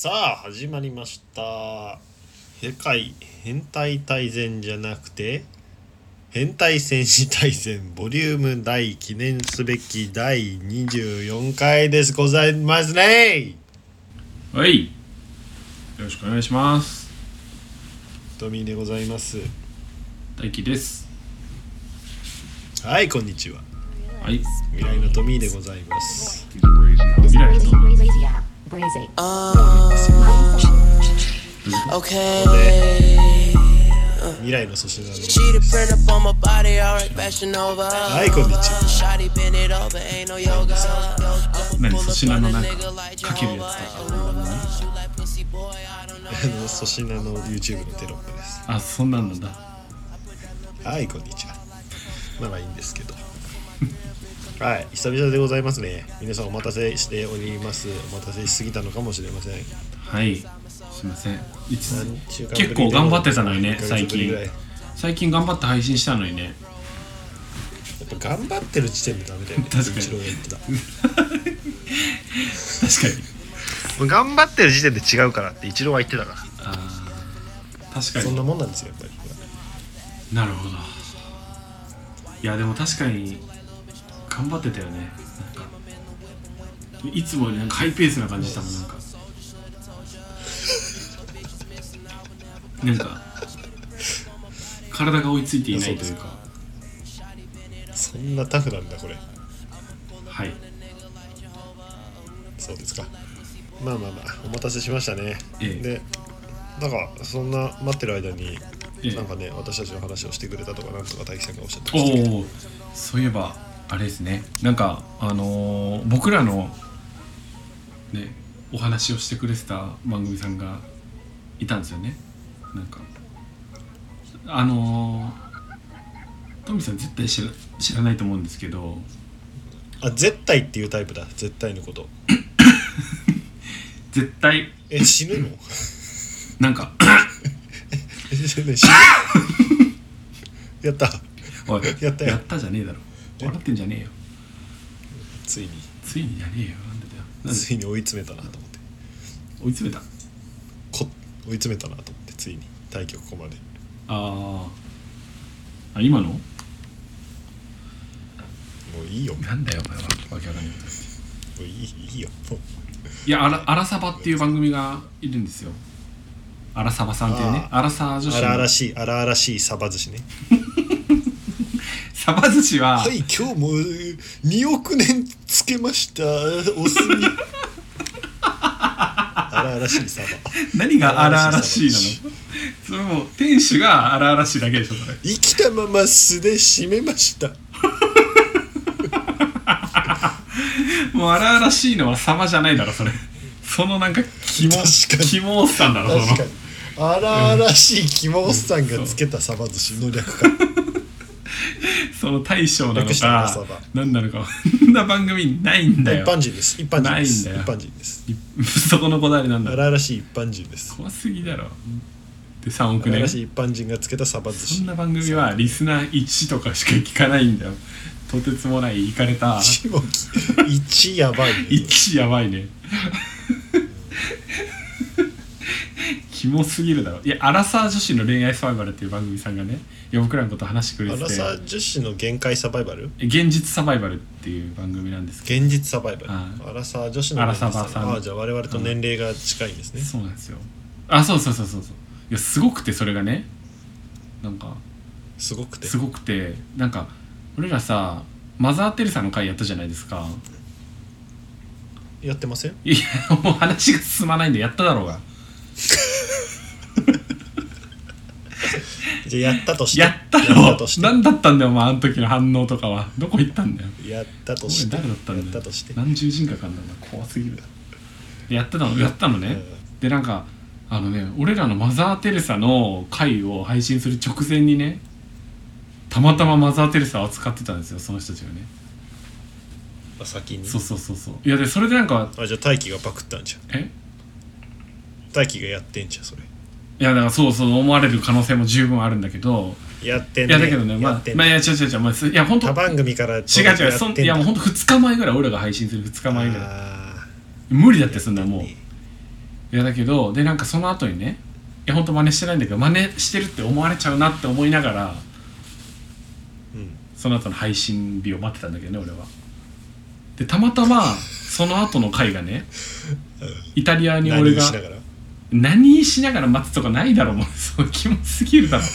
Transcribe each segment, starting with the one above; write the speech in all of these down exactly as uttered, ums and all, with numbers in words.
さあ始まりました。世界変態大全じゃなくて変態戦士大全ボリューム大記念すべきだいにじゅうよんかいですございますね。 はい、よろしくお願いします。 トミーでございます。 大輝です。 はい、こんにちは。 はい、 未来のトミーでございます。 未来のトミー。 未来の粗品のはい、こんにちは。 何、粗品のなんかかけるやつとかあの粗品の YouTube のテロップです。 あ、そんなんなんだ。 はい、こんにちは。まあまあいいんですけどはい、久々でございますね。皆さんお待たせしております。お待たせしすぎたのかもしれません。 はい、すいません。いつ結構構頑張ってたのにね。最近最近頑張って配信したのにね。 やっぱ頑張ってる時点でダメだよね。 確かに一郎が言ってた確かに頑張ってる時点で違うからって一郎は言ってたから。 あ、確かにそんなもんなんですよ、やっぱり。 なるほど。いやでも確かに頑張ってたよね。なんかいつもよりなんかハイペースな感じしたもん。なんかなんか体が追いついていないというか。 そんなタフなんだこれ。 はい、 そうですか。まあまあまあお待たせしましたね、 ええ、 でなんかそんな待ってる間に、 ええ、 なんかね私たちの話をしてくれたとかなんとか大樹さんがおっしゃってましたけど。 おお、そういえばあれですね。なんかあのー、僕らのねお話をしてくれてた番組さんがいたんですよね。なんかあのー、トミさん絶対知ら、知らないと思うんですけど。 あ、絶対っていうタイプだ。絶対のこと絶対え、死ぬのなんか死ぬやったおい、 やったよ。 やったじゃねえだろ。笑ってんじゃねえよ。 ついについにじゃねえよ。なんでだよ。なんでついに追い詰めたなと思って。 追い詰めたこ追い詰めたなと思って。ついに対局ここまで。 ああ、今のもういいよ。 なんだよお前は。わけわかんない。もういい、いいよ。 いや、あら、あらさばっていう番組がいるんですよ。あらさばさんっていうね。あらさ女子の荒々しい荒々しいサバ寿司ねサバ寿司は、 はい、今日もにおく年つけましたお酢に荒々しいサバ。 何が荒々しいなの？それもう店主が荒々しいだけでしょそれ。 生きたまま酢で締めましたもう荒々しいのはサバじゃないだろそれ。そのなんかキモキモおっさんだろ。 確かに荒々しいキモおっさんがつけたサバ寿司の略かその大将なのか何なのかそんな番組ないんだよ。 一般人です。一般人です。 ないんだよ。 一般人です。 そこのこだわりなんだ。 荒々しい一般人です。 怖すぎだろ。でさんおくねん。 荒々しい一般人がつけたサバ寿司。 そんな番組はリスナーいちとかしか聞かないんだよ。とてつもないイカれたいちやばい、ね、 いちやばいねキモすぎるだろ。いや、アラサー女子の恋愛サバイバルっていう番組さんがね、いや僕らのこと話してくれてて。 アラサー女子の限界サバイバル、 現実サバイバルっていう番組なんですけど。 現実サバイバル。 あアラサー女子のアラサバさん。 ああ、じゃあ我々と年齢が近いんですね。 そうなんですよ。あ、そうそうそうそうそう。いやすごくて、それがね、なんかすごくてすごくてなんか俺らさマザー・テレサの回やったじゃないですか。 やってません？ いやもう話が進まないんでやっただろうがじゃあやったとしてやったろ。やったとして何だったんだよお前あの時の反応とかは。どこ行ったんだよ。 やったとして誰だったんだよ。 やったとして何十人かかんだんだ。怖すぎる。やってたのやったのね、うん、でなんかあのね俺らのマザー・テレサの回を配信する直前にね、たまたまマザー・テレサを扱ってたんですよその人たちがね。 あ、先に。 そうそうそうそう。いやでそれでなんかあ、じゃあ大輝がパクったんじゃん。 え大輝がやってんじゃんそれ。 いやだからそうそう思われる可能性も十分あるんだけど。 やってんね。 いやだけどね、まあまあいや違う違う違う、まあ、いや本当他番組から違う違うそんいやもう本当ふつかまえぐらい俺らが配信するふつかまえぐらい。 あ無理だってそんなもう。いいやだけどでなんかその後にねいやほんと真似してないんだけど真似してるって思われちゃうなって思いながら、 うん、 その後の配信日を待ってたんだけどね俺は。でたまたまその後の回がねイタリアに俺が何しながら何しながら待つとかないだろうもうそうキモすぎるだろ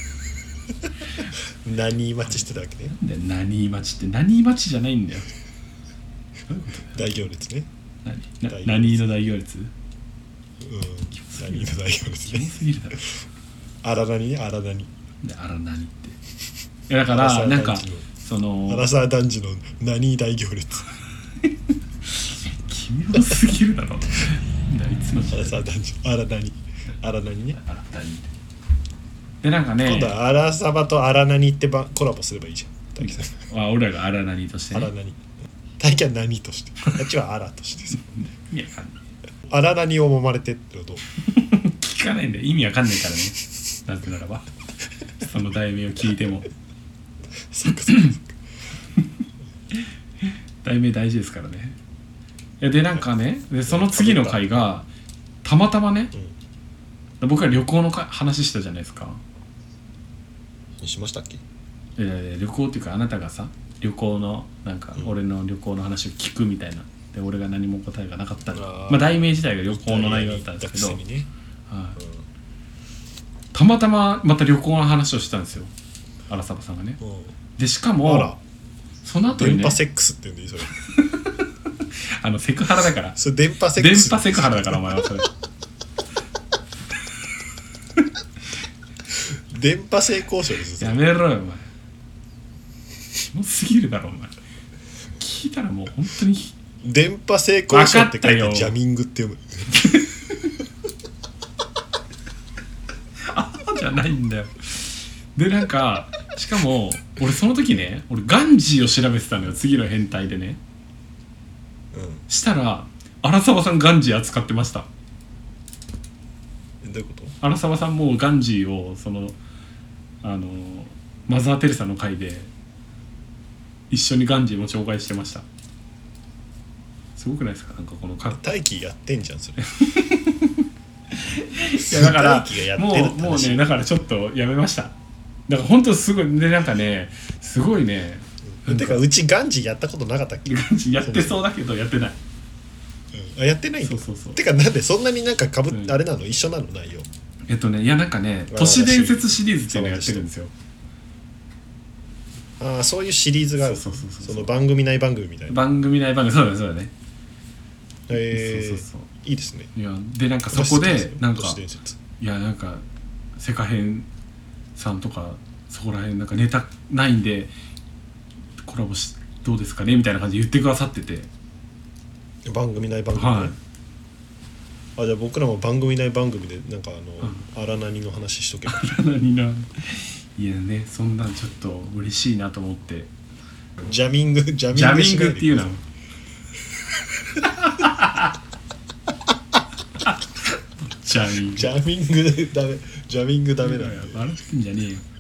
何待ちしてたわけね。 で何待ちって何待ちじゃないんだよ大行列ね。 何な何の大行列。 うん何の大行列キモね。 すぎるだろ荒何ね荒何であら何っていやだからなんかそのアラサー男児の何大行列キモすぎるだろいつの時代アラサー男児荒何荒何ね。 あら何でなんかね今度はアラサバと荒何ってばコラボすればいいじゃん大輝さん。 あ俺らがあら何としてね荒何大輝は何としてあっちは荒としてさ意味わかんない荒何を揉まれてってこと聞かないんだよ意味わかんないからねなぜならばその題名を聞いてもそっかそっかそっか題名大事ですからね。いやでなんかねでその次の回がたまたまね、うん、僕は旅行のか話したじゃないですか。 しましたっけ。 えー、旅行っていうかあなたがさ旅行のなんか俺の旅行の話を聞くみたいなで俺が何も答えがなかったの、まあ題名自体が旅行の内容だったんですけど、ねはいうん、たまたままた旅行の話をしたんですよ荒沢さんがね、うん、でしかもその後にね電波セックスって言うんでいいそれあのセクハラだからそれ電波セックス電波セクハラだからお前はそれ電波性交渉ですよやめろよお前キモすぎるだろお前聞いたらもう本当に電波性交渉って書いてジャミングって読むあじゃないんだよ。でなんかしかも俺その時ね俺ガンジーを調べてたのよ次の変態でね、うん、したら荒沢さんガンジー扱ってました。 どういうこと。 荒沢さんもガンジーをそのあのマザー・テレサの回で一緒にガンジーも紹介してました。すごくないですかなんかこの大輝やってんじゃんそれいやだからもうもうねだからちょっとやめました。だから本当すごいでなんかねすごいねてかうちガンジーやったことなかったっけ。 ガンジーやってそうだけどやってない、 うん、あやってないんだ。 そうそうそう。 てかなんでそんなになんかかぶ、うん、あれなの一緒なの内容。 えっとねいやなんかね都市伝説シリーズっていうのやってるんですよ。 ああそういうシリーズがある。そうそうそうそうその番組内番組みたいな。 番組内番組そうだねそうだね。 えー、そうそうそういいですね。 いやでなんかそこでなんかいやなんかセカヘンさんとかそこら辺なんかネタないんでコラボしどうですかねみたいな感じで言ってくださってて番組内番組、はい、あじゃあ僕らも番組内番組でなんかあの荒波の話しとけば荒波のいやねそんなんちょっと嬉しいなと思ってジャミングジャミングジャミングっていうのジャミングジャミングダメジャミングダメだよ笑ってんじゃねえよ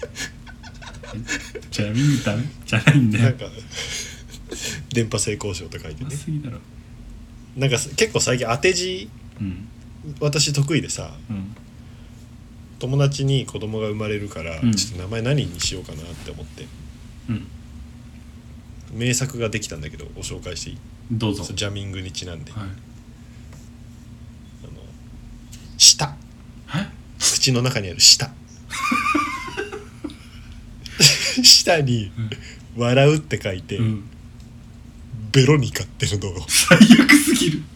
ジャミングダメじゃないんだよ。 なんか電波性交渉と書いてねなんか結構最近当て字、うん、私得意でさ、うん、友達に子供が生まれるから、うん、ちょっと名前何にしようかなって思って、うん、名作ができたんだけどご紹介していい？ どうぞ。 ジャミングにちなんで、はい、あの舌口の中にある舌舌に笑うって書いて、うん、ベロニカってのどう？ 最悪すぎる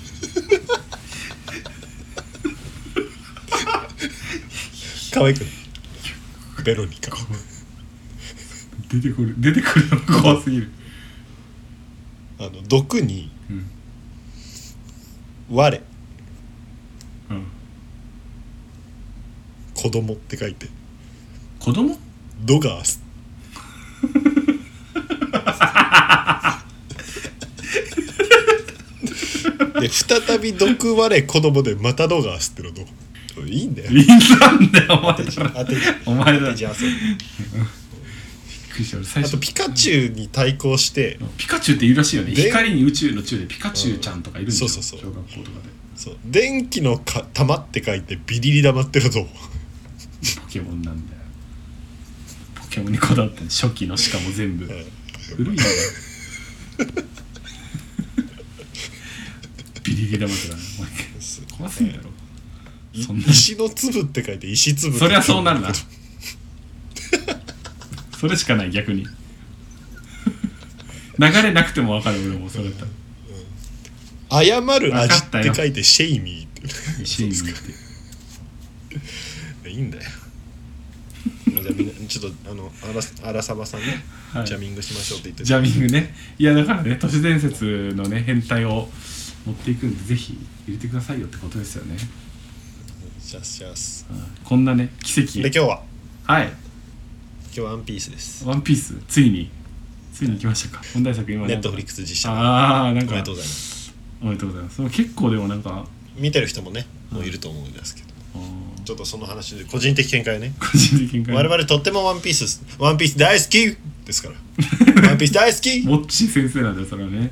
可愛くないベロニカ出てくる出てくるの怖すぎる。 あの毒に、うん、我、うん、子供って書いて子供ドガースで再び毒我子供でまたドガースってのどういいんだよ。 いいんだよお前だお前だあとピカチュウに対抗してピカチュウっているらしいよね。光に宇宙の宙でピカチュウちゃんとかいるんですよ、小学校とかで。 そう電気のか玉って書いてビリリ玉ってこと。 ポケモンなんだよ。ポケモンにこだわって初期のしかも全部古いんだよ。ビリリ玉ってなお前怖すぎだろ。そんな石の粒って書いて石粒ってそりゃそうなるな。それしかない逆に。流れなくても分かる俺もそれだったら。 謝る味って書いてシェイミーってシェイミーっていいんだよ。じゃあみんなちょっとあのあら、あらさばさんね、はい、ジャミングしましょうって言ってジャミングね。いやだからね都市伝説のね変態を持っていくんでぜひ入れてくださいよってことですよね。 シャスシャス、 うん、こんなね奇跡で今日ははい今日はワンピースです。 ワンピースついについに来ましたか。本題作今ネットフリックス実写。 ああなんかおめでとうございます。 おめでとうございます。結構でもなんか見てる人もねもういると思うんですけど、うん、ちょっとその話で個人的見解ね。 個人的見解。 我々とってもワンピースワンピース大好きですから。ワンピース大好き。 モッチー先生なんだよそれはね。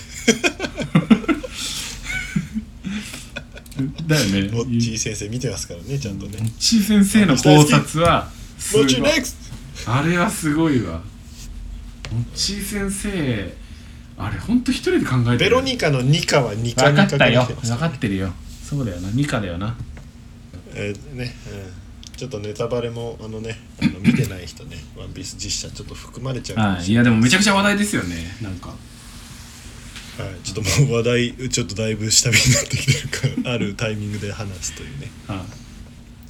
だよね。 モッチー先生見てますからねちゃんとね。 モッチー先生の考察はモッチーネクスト。あれはすごいわ。モッチー先生あれほんと一人で考えてる。 ベロニカのニカはニカニカ分かったよ分かってるよ。そうだよなニカだよな。 えー、ね、うん、ちょっとネタバレもあのねあの見てない人ねワンピース実写ちょっと含まれちゃうかもしれない。 いやでもめちゃくちゃ話題ですよねなんか。 はい、ちょっともう話題ちょっとだいぶ下火になってきてるからあるタイミングで話すというね。 はい、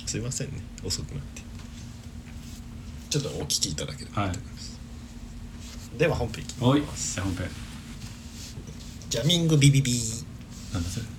すいませんね遅くなってちょっとお聞きいただければと思います、はい、では本編いきます。 じゃあ本編ジャミングビビビなんだそれ。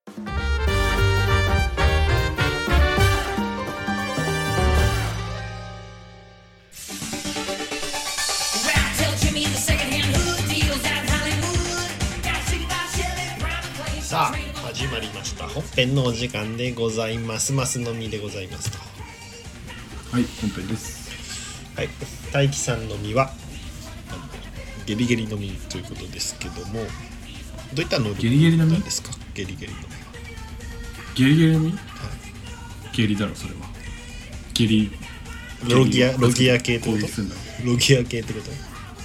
さあ始まりました本編のお時間でございます。ますのみでございますと。 はい本編です。 はい大輝さんのみはゲリゲリのみということですけどもどういった能力なんですか。ゲリゲリのみはゲリゲリのみ、はい、 ゲリだろそれは。ゲリロギアロギア系ってこと。ロギア系ってこと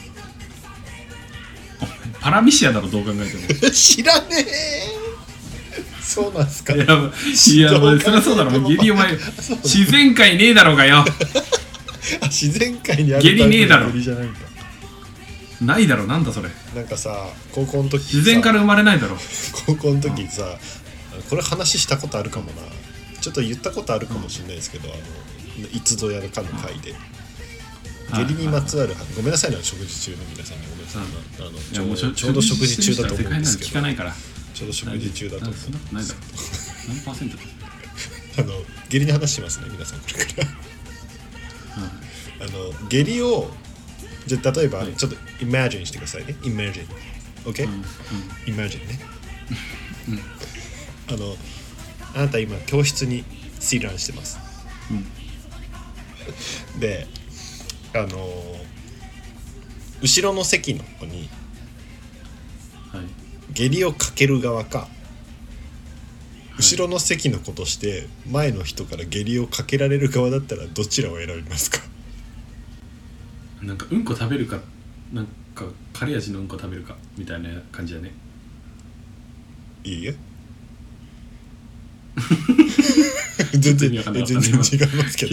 パラミシアだろどう考えても。 知らねえ。そうなんすか。いや、いやそりゃそうだろ。ゲリお前自然界ねえだろうがよ。 自然界にあるゲリねえだろ。 ゲリじゃないんだ。 ないだろなんだそれ。 なんかさ高校の時自然から生まれないだろ。 高校の時さこれ話したことあるかもな。ちょっと言ったことあるかもしれないですけど、あのいつぞやるかの回で。下痢にまつわるごめんなさいね食事中の皆さんにごめんなさい、あのちょうどちょうど食事中だと思うんですけど、 聞かないからちょうど食事中だと思う。 何だろう何パーセントあの下痢に話しますね皆さんこれから。あの下痢をじゃ例えば、はい、ちょっとイマジンしてくださいね。イマジン OK、うんうん、イマジンね、うん、あのあなた今教室にシーランしてます、うん、であの後ろの席の子に、はい、下痢をかける側か、はい、後ろの席の子として前の人から下痢をかけられる側だったらどちらを選びますか。 なんかうんこ食べるかなんかカレー味のうんこ食べるかみたいな感じだね。 いいえ全然全然違いますけど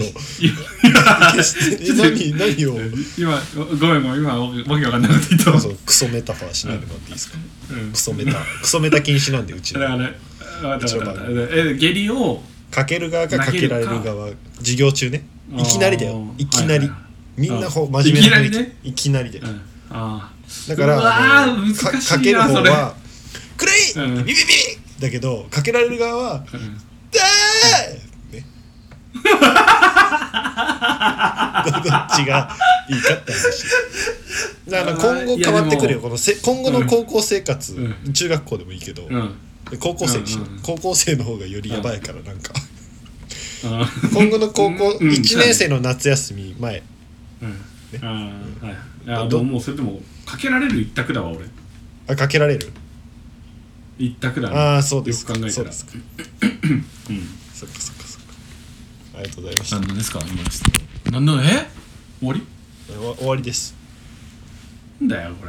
何何を今ごめんごめん今わけわかんなくて言った。 そうクソメタファーしないでもらっていいですか、うん、クソメタクソメタ禁止なんでうちのだからねえ下痢をかける側かかけられる側授業中ねいきなりだよいきなり、はいはい、みんなほ真面目な雰囲気、ね、いきなりで、うん、あだからあのか, かける方はクレイ、うん、ビビビビだけどかけられる側は、うん、だー、ね、どっちがいいかって話だから今後変わってくるよこのせ今後の高校生活、うん、中学校でもいいけど、うん、高校生にしよう、うんうん、高校生の方がよりやばいからなんか、うん、今後の高校、うん、いちねん生の夏休み前うんね、あ、はい、いやでももうそれでもかけられる一択だわ俺。 あかけられる一択だね。 ああそうですか、 よく考えたらそうですかうんそっかそっかそっか、ありがとうございました。 何ですか今ちょっと何のえ終わりお終わりです。 なんだよこれ。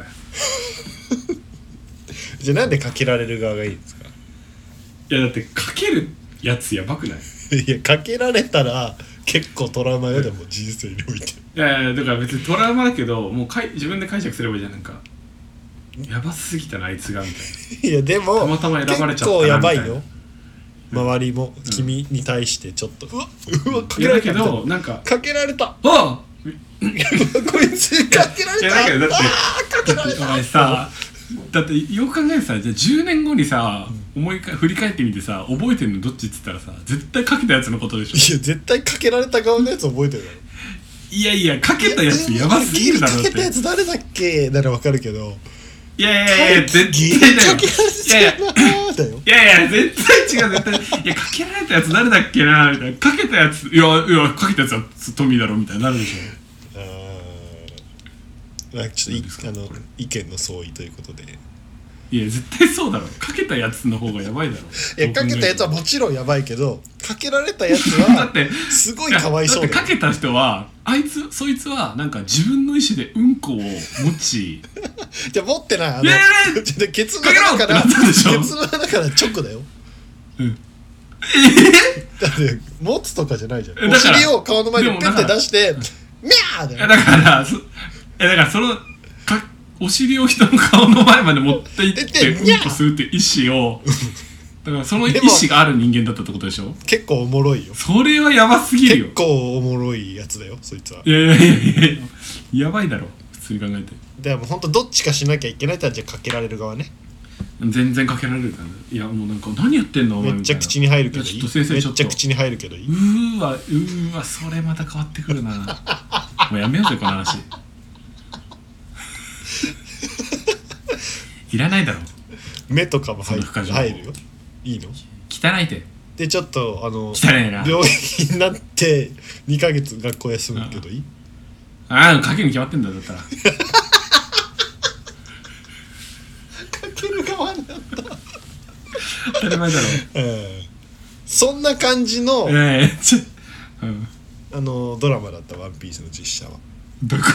じゃあなんでかけられる側がいいんですか？ いやだってかけるやつやばくない？ いやかけられたら結構トラウマよ、でも人生において。 いやいやだから別にトラウマだけどもうかい自分で解釈すればいいじゃん。なんかやばすぎたなあいつがみたいいやでもたまたま選ばれちゃったな結構やばいみたいなよ、周りも君に対してちょっと、うわうわかいやだけけられたどなんかかけられたああこいつかけられたいやだけどだってあーかけられおた前さだってよく考えてさじゃあじゅうねんごにさ、うん、思いか振り返ってみてさ覚えてるのどっちっつったらさ絶対かけたやつのことでしょ。 いや絶対かけられた側のやつ覚えてるだろ。 いやいやかけたやつやばすぎるだろって。 かけたやつ誰だっけならわかるけど、 いやいやいや絶対だよ。 かけられちゃうなーだよ。 いやいや絶対違う絶対いやかけられたやつ誰だっけなみたいな。かけたやついやいやかけたやつはトミーだろみたいになるでしょ。 あーなんかちょっといあの意見の相違ということで。 いや絶対そうだろ。かけたやつの方がやばいだろ。 いやかけたやつはもちろんやばいけど、かけられたやつだはってすごいかわいそうだよ。 だってかけた人はあいつそいつはなんか自分の意思でうんこを持ちじゃあ持ってないあのいやいやいやちょケツの穴からかけろってなったでしょケツの穴から直だよ。 うんだって持つとかじゃないじゃん。おだから尻を顔の前にペッて出してミャーだよ。 えだからそえだからそのかお尻を人の顔の前まで持っていってででうんこするっていう意思をだからその意思がある人間だったってことでしょ。 結構おもろいよ。 それはやばすぎるよ。 結構おもろいやつだよそいつは。 いやいやいやいややばいだろ普通に考えて。 でも本当どっちかしなきゃいけないってじゃあかけられる側ね。 全然かけられるから、ね、いやもうなんか何やってんのお前めっちゃみたいな。 口に入るけどいい。 ちょっと先生めっちょっとちゃ口に入るけどいい。 うーわうーわそれまた変わってくるなもうやめようぜこの話いらないだろ。 目とかも入るそんな深情報入るよ。いいの？ 汚いてでちょっとあの汚いな。 病院になってにかげつ学校休むけどいい？ ああかけるに決まってんだよだったらかける側なんだ。 当たり前だろ。 うんそんな感じの、 ええちょ、うん、 あのドラマだったワンピースの実写は。 どういう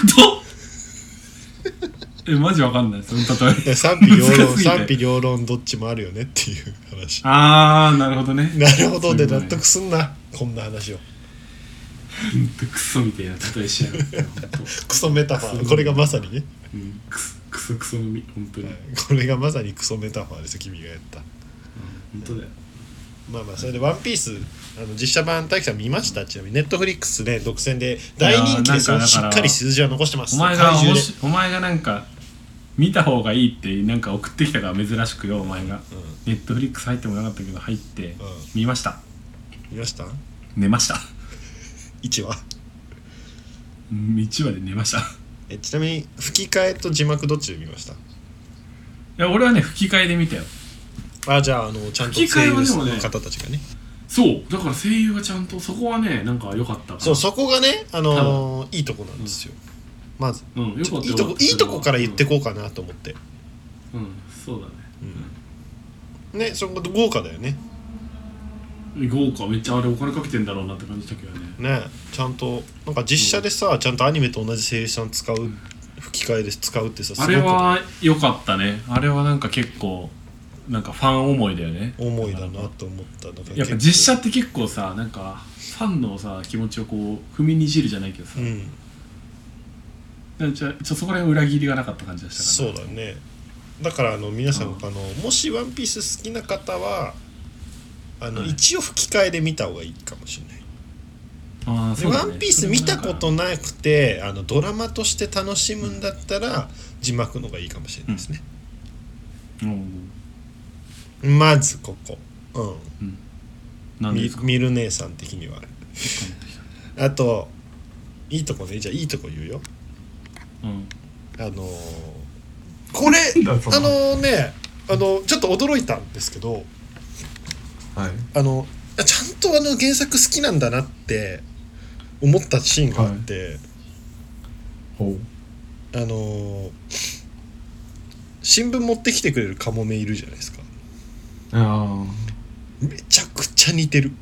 ことえマジわかんないその例え。 で賛否両論難しすぎて賛否両論どっちもあるよねっていう話。 ああなるほどね。 なるほどでそういうことね納得すんなこんな話を。 ほんとクソみたいな例えしやがってほんとクソメタファーこれがまさにね、 うんクソクソクソのみ本当に、 はいこれがまさにクソメタファーです君がやった。 うん、本当だよ。 まあまあそれでワンピースあの実写版大樹さん見ました？ちなみにネットフリックスで独占で大人気ですよ。 いやーなんかだからしっかり数字は残してます。 お前が怪獣でもしお前がなんか見た方がいいってなんか送ってきたから珍しくよお前が、 うんネットフリックス入ってもなかったけど入ってうん見ました。 見ました？ 寝ましたいちわ。 うんいちわで寝ました。いえちなみに吹き替えと字幕どっちで見ました？ や俺はね吹き替えで見たよ。 あじゃああのちゃんと吹き替声優えはでもねの方たちがね。 そうだから声優がちゃんとそこはねなんか良かったから。 そうそこがねあのーいいとこなんですよ。まずうんよかったちょっといいとこいいとこから言ってこうかなと思って。 うん、うん、そうだね。 ねそこ豪華だよね。 豪華めっちゃあれお金かけてんだろうなって感じだけどね。 ねちゃんとなんか実写でさ、うん、ちゃんとアニメと同じ声優さん使う吹き替えで使うってさあれは良かったね。あれはなんか結構なんかファン思いだよね。 思いだなと思った。だからやっぱ実写って結構さなんかファンのさ気持ちをこう踏みにじるじゃないけどさ、うん、なんちょちょそこら辺裏切りがなかった感じがしたからそうだね。だからあの皆さん、うん、あのもしワンピース好きな方はあの、はい、一応吹き替えで見た方がいいかもしれない。あそうだね、ワンピース見たことなくてあのドラマとして楽しむんだったら、うん、字幕の方がいいかもしれないですね。うんうん、まずここ、うんうん、なんですか？ミル姉さん的にはあといいとこね。じゃあいいとこ言うよ、うん、あのー、これあのねあのちょっと驚いたんですけど、はい、あのちゃんとあの原作好きなんだなって思ったシーンがあって、はい、あのー、新聞持ってきてくれるカモメいるじゃないですか。 あめちゃくちゃ似てる。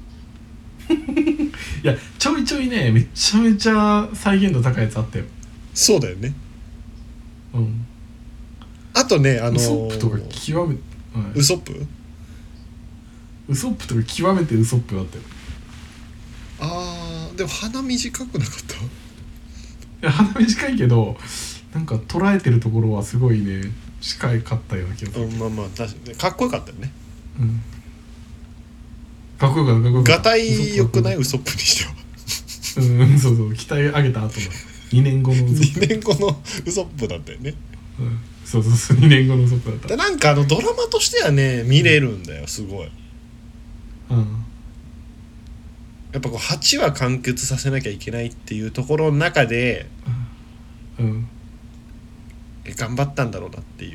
いやちょいちょいねめちゃめちゃ再現度高いやつあったよ。 そうだよね。 うんあとねあのー、 ウソップとか極め、はい、 ウソップウソップとか極めてウソップだったよ。 あーでも鼻短くなかった？ いや鼻短いけどなんか捉えてるところはすごいね近いかったような気がする。 うん、まあまあ確かにかっこよかったよね。 うんかっこよかったかっこよかった。 がたいよくないウソップにしては。 うんそうそう鍛え上げた後のにねんごのウソップにねんごのウソップだったよね。 うん、そうそうそうにねんごのウソップだった。 でなんかあのドラマとしてはね見れるんだよすごい。 うんやっぱこうはちわ完結させなきゃいけないっていうところの中で、 うん、 え頑張ったんだろうなっていう。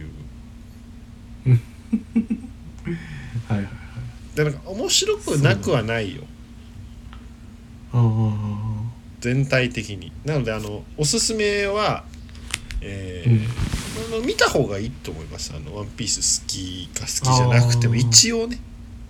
はいはいはい。 でなんか面白くなくはないよ、 ああ全体的に。なのであのおすすめは、えーうん、あの見た方がいいと思います。あのワンピース好きか好きじゃなくても一応ね。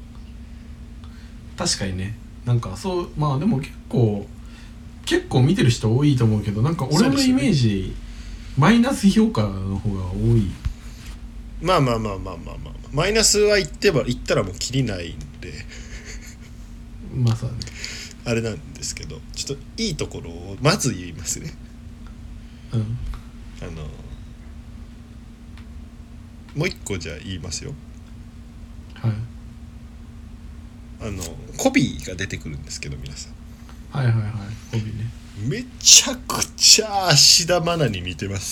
確かにねなんかそうまあでも結構結構見てる人多いと思うけどなんか俺のイメージ、ね、マイナス評価の方が多い。 まあまあまあまあまあまあマイナスは言ってば言ったらもうキリないんでまあそうだねあれなんですけどちょっといいところをまず言いますね。 うんあのもう一個じゃあ言いますよ。 はいあのコビーが出てくるんですけど皆さんはいはいはいコビーねめちゃくちゃ芦田愛菜に似てます。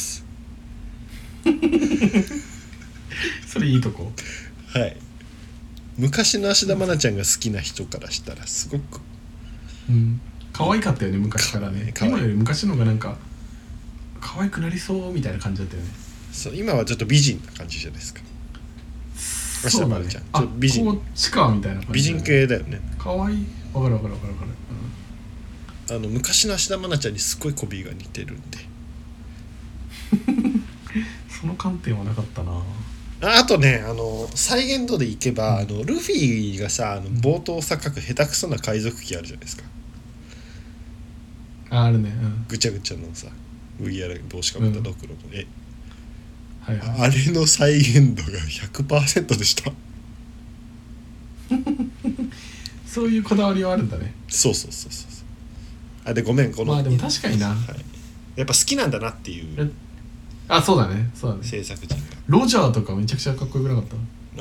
それいいとこ。 はい昔の芦田愛菜ちゃんが好きな人からしたらすごくうん可愛かったよね昔からね。今より昔のがなんか可愛くなりそうみたいな感じだったよね。 そう今はちょっと美人な感じじゃないですか。芦田愛菜ちゃん、 あ、 ちょっと美人こっちかみたいな感じ、ね、 美人系だよね。 可愛いわかるわかるわかるわかる、 うん、あの昔の芦田愛菜ちゃんにすごいコビーが似てるんでその観点はなかったな。 あ, あとねあの再現度でいけば、うん、あのルフィがさあの冒頭さ書く下手くそな海賊機あるじゃないですか。 ああるね、うん、 ぐちゃぐちゃのさ麦わら帽子かぶったドクロの絵、 はいはい、 あれの再現度が ひゃくパーセント でしたそういうこだわりはあるんだね。 そうそうそうそう。あでごめんこのまあでも確かにな、はい、 やっぱ好きなんだなっていうあそうだねそうだね制作陣がロジャーとかめちゃくちゃかっこよくなかった。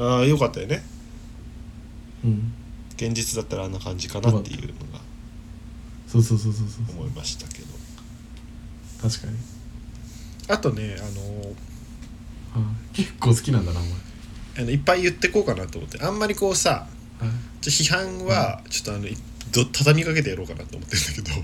ああよかったよね。 うん現実だったらあんな感じかなっていうのがそうそうそうそうそう思いましたけど。 確かに。 あとねあのあ結構好きなんだなお前。 あのいっぱい言ってこうかなと思ってあんまりこうさはいちょ批判はちょっとあのど畳みかけてやろうかなと思ってるんだ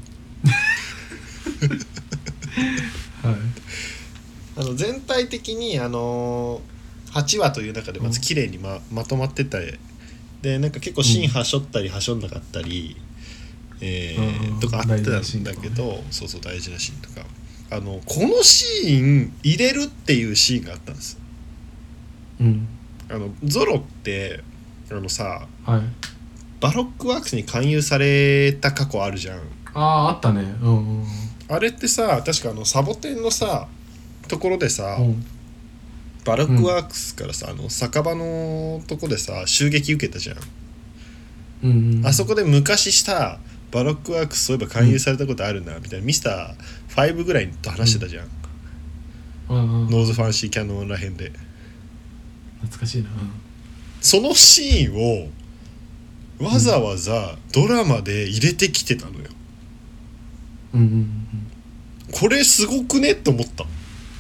けどはいあの全体的にあのはちわという中でまず綺麗に ま, まとまってたでなんか結構シーンはしょったりはしょんなかったり、うんえー、とかあったんだけど、ね、そうそう大事なシーンとかあのこのシーン入れるっていうシーンがあったんです、 うん、 あのゾロってあのさ、 はい、 バロックワークスに勧誘された過去あるじゃん。 あああったね、うんうん、 あれってさ確かあのサボテンのさところでさ、うん、バロックワークスからさ、うん、あの酒場のとこでさ襲撃受けたじゃん、 うんうんうん、 あそこで昔したバロックワークスそういえば勧誘されたことあるな、うん、みたいなミスターファイブぐらいと話してたじゃん、うんうん、ノーズファンシーキャノンらへんで懐かしいな、うん、 そのシーンをわざわざドラマで入れてきてたのよ、 うんうんうん、 これすごくねって思った。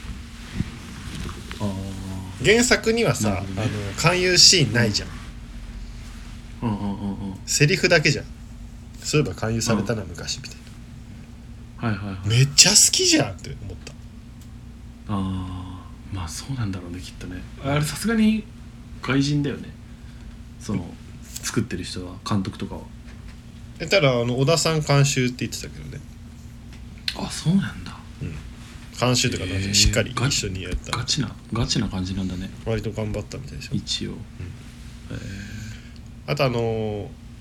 あ原作にはさ、ね、あの勧誘シーンないじゃん、 うんうんうんうん、 セリフだけじゃん。そういえば勧誘されたな、うん、昔みたいな、はいはいはい、 めっちゃ好きじゃんって思った。 ああまあそうなんだろうねきっとね。あれさすがに外人だよねその、うん、作ってる人は監督とかは。 えただあの小田さん監修って言ってたけどね。 あそうなんだ、 うん、監修とかしっかり一緒にやったガチなガチな感じなんだね。 割と頑張ったみたいですよ一応、うん、 あとあのー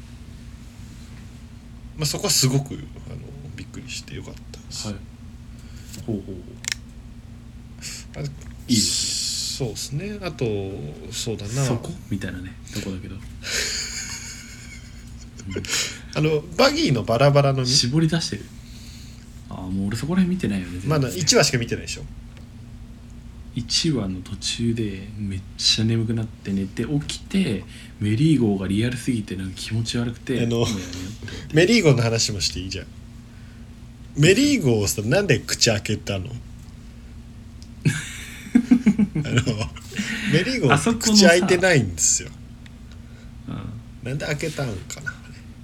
まあ、そこはすごくあのびっくりしてよかったです、 はい、ほうほうほうあいいですそうですね。あとそうだな、 そこみたいなねとこだけどあのバギーのバラバラの絞り出してる。ああもう俺そこら辺見てないよね全然ね。 まだいちわしか見てないでしょ。 いちわの途中でめっちゃ眠くなって寝て起きてメリーゴーがリアルすぎてなんか気持ち悪くてあのもうやめようってメリーゴーの話もしていいじゃん。メリーゴーをさなんで口開けたのあのメリーゴあそこのさー口開いてないんですよ。 うんなんで開けたんかな、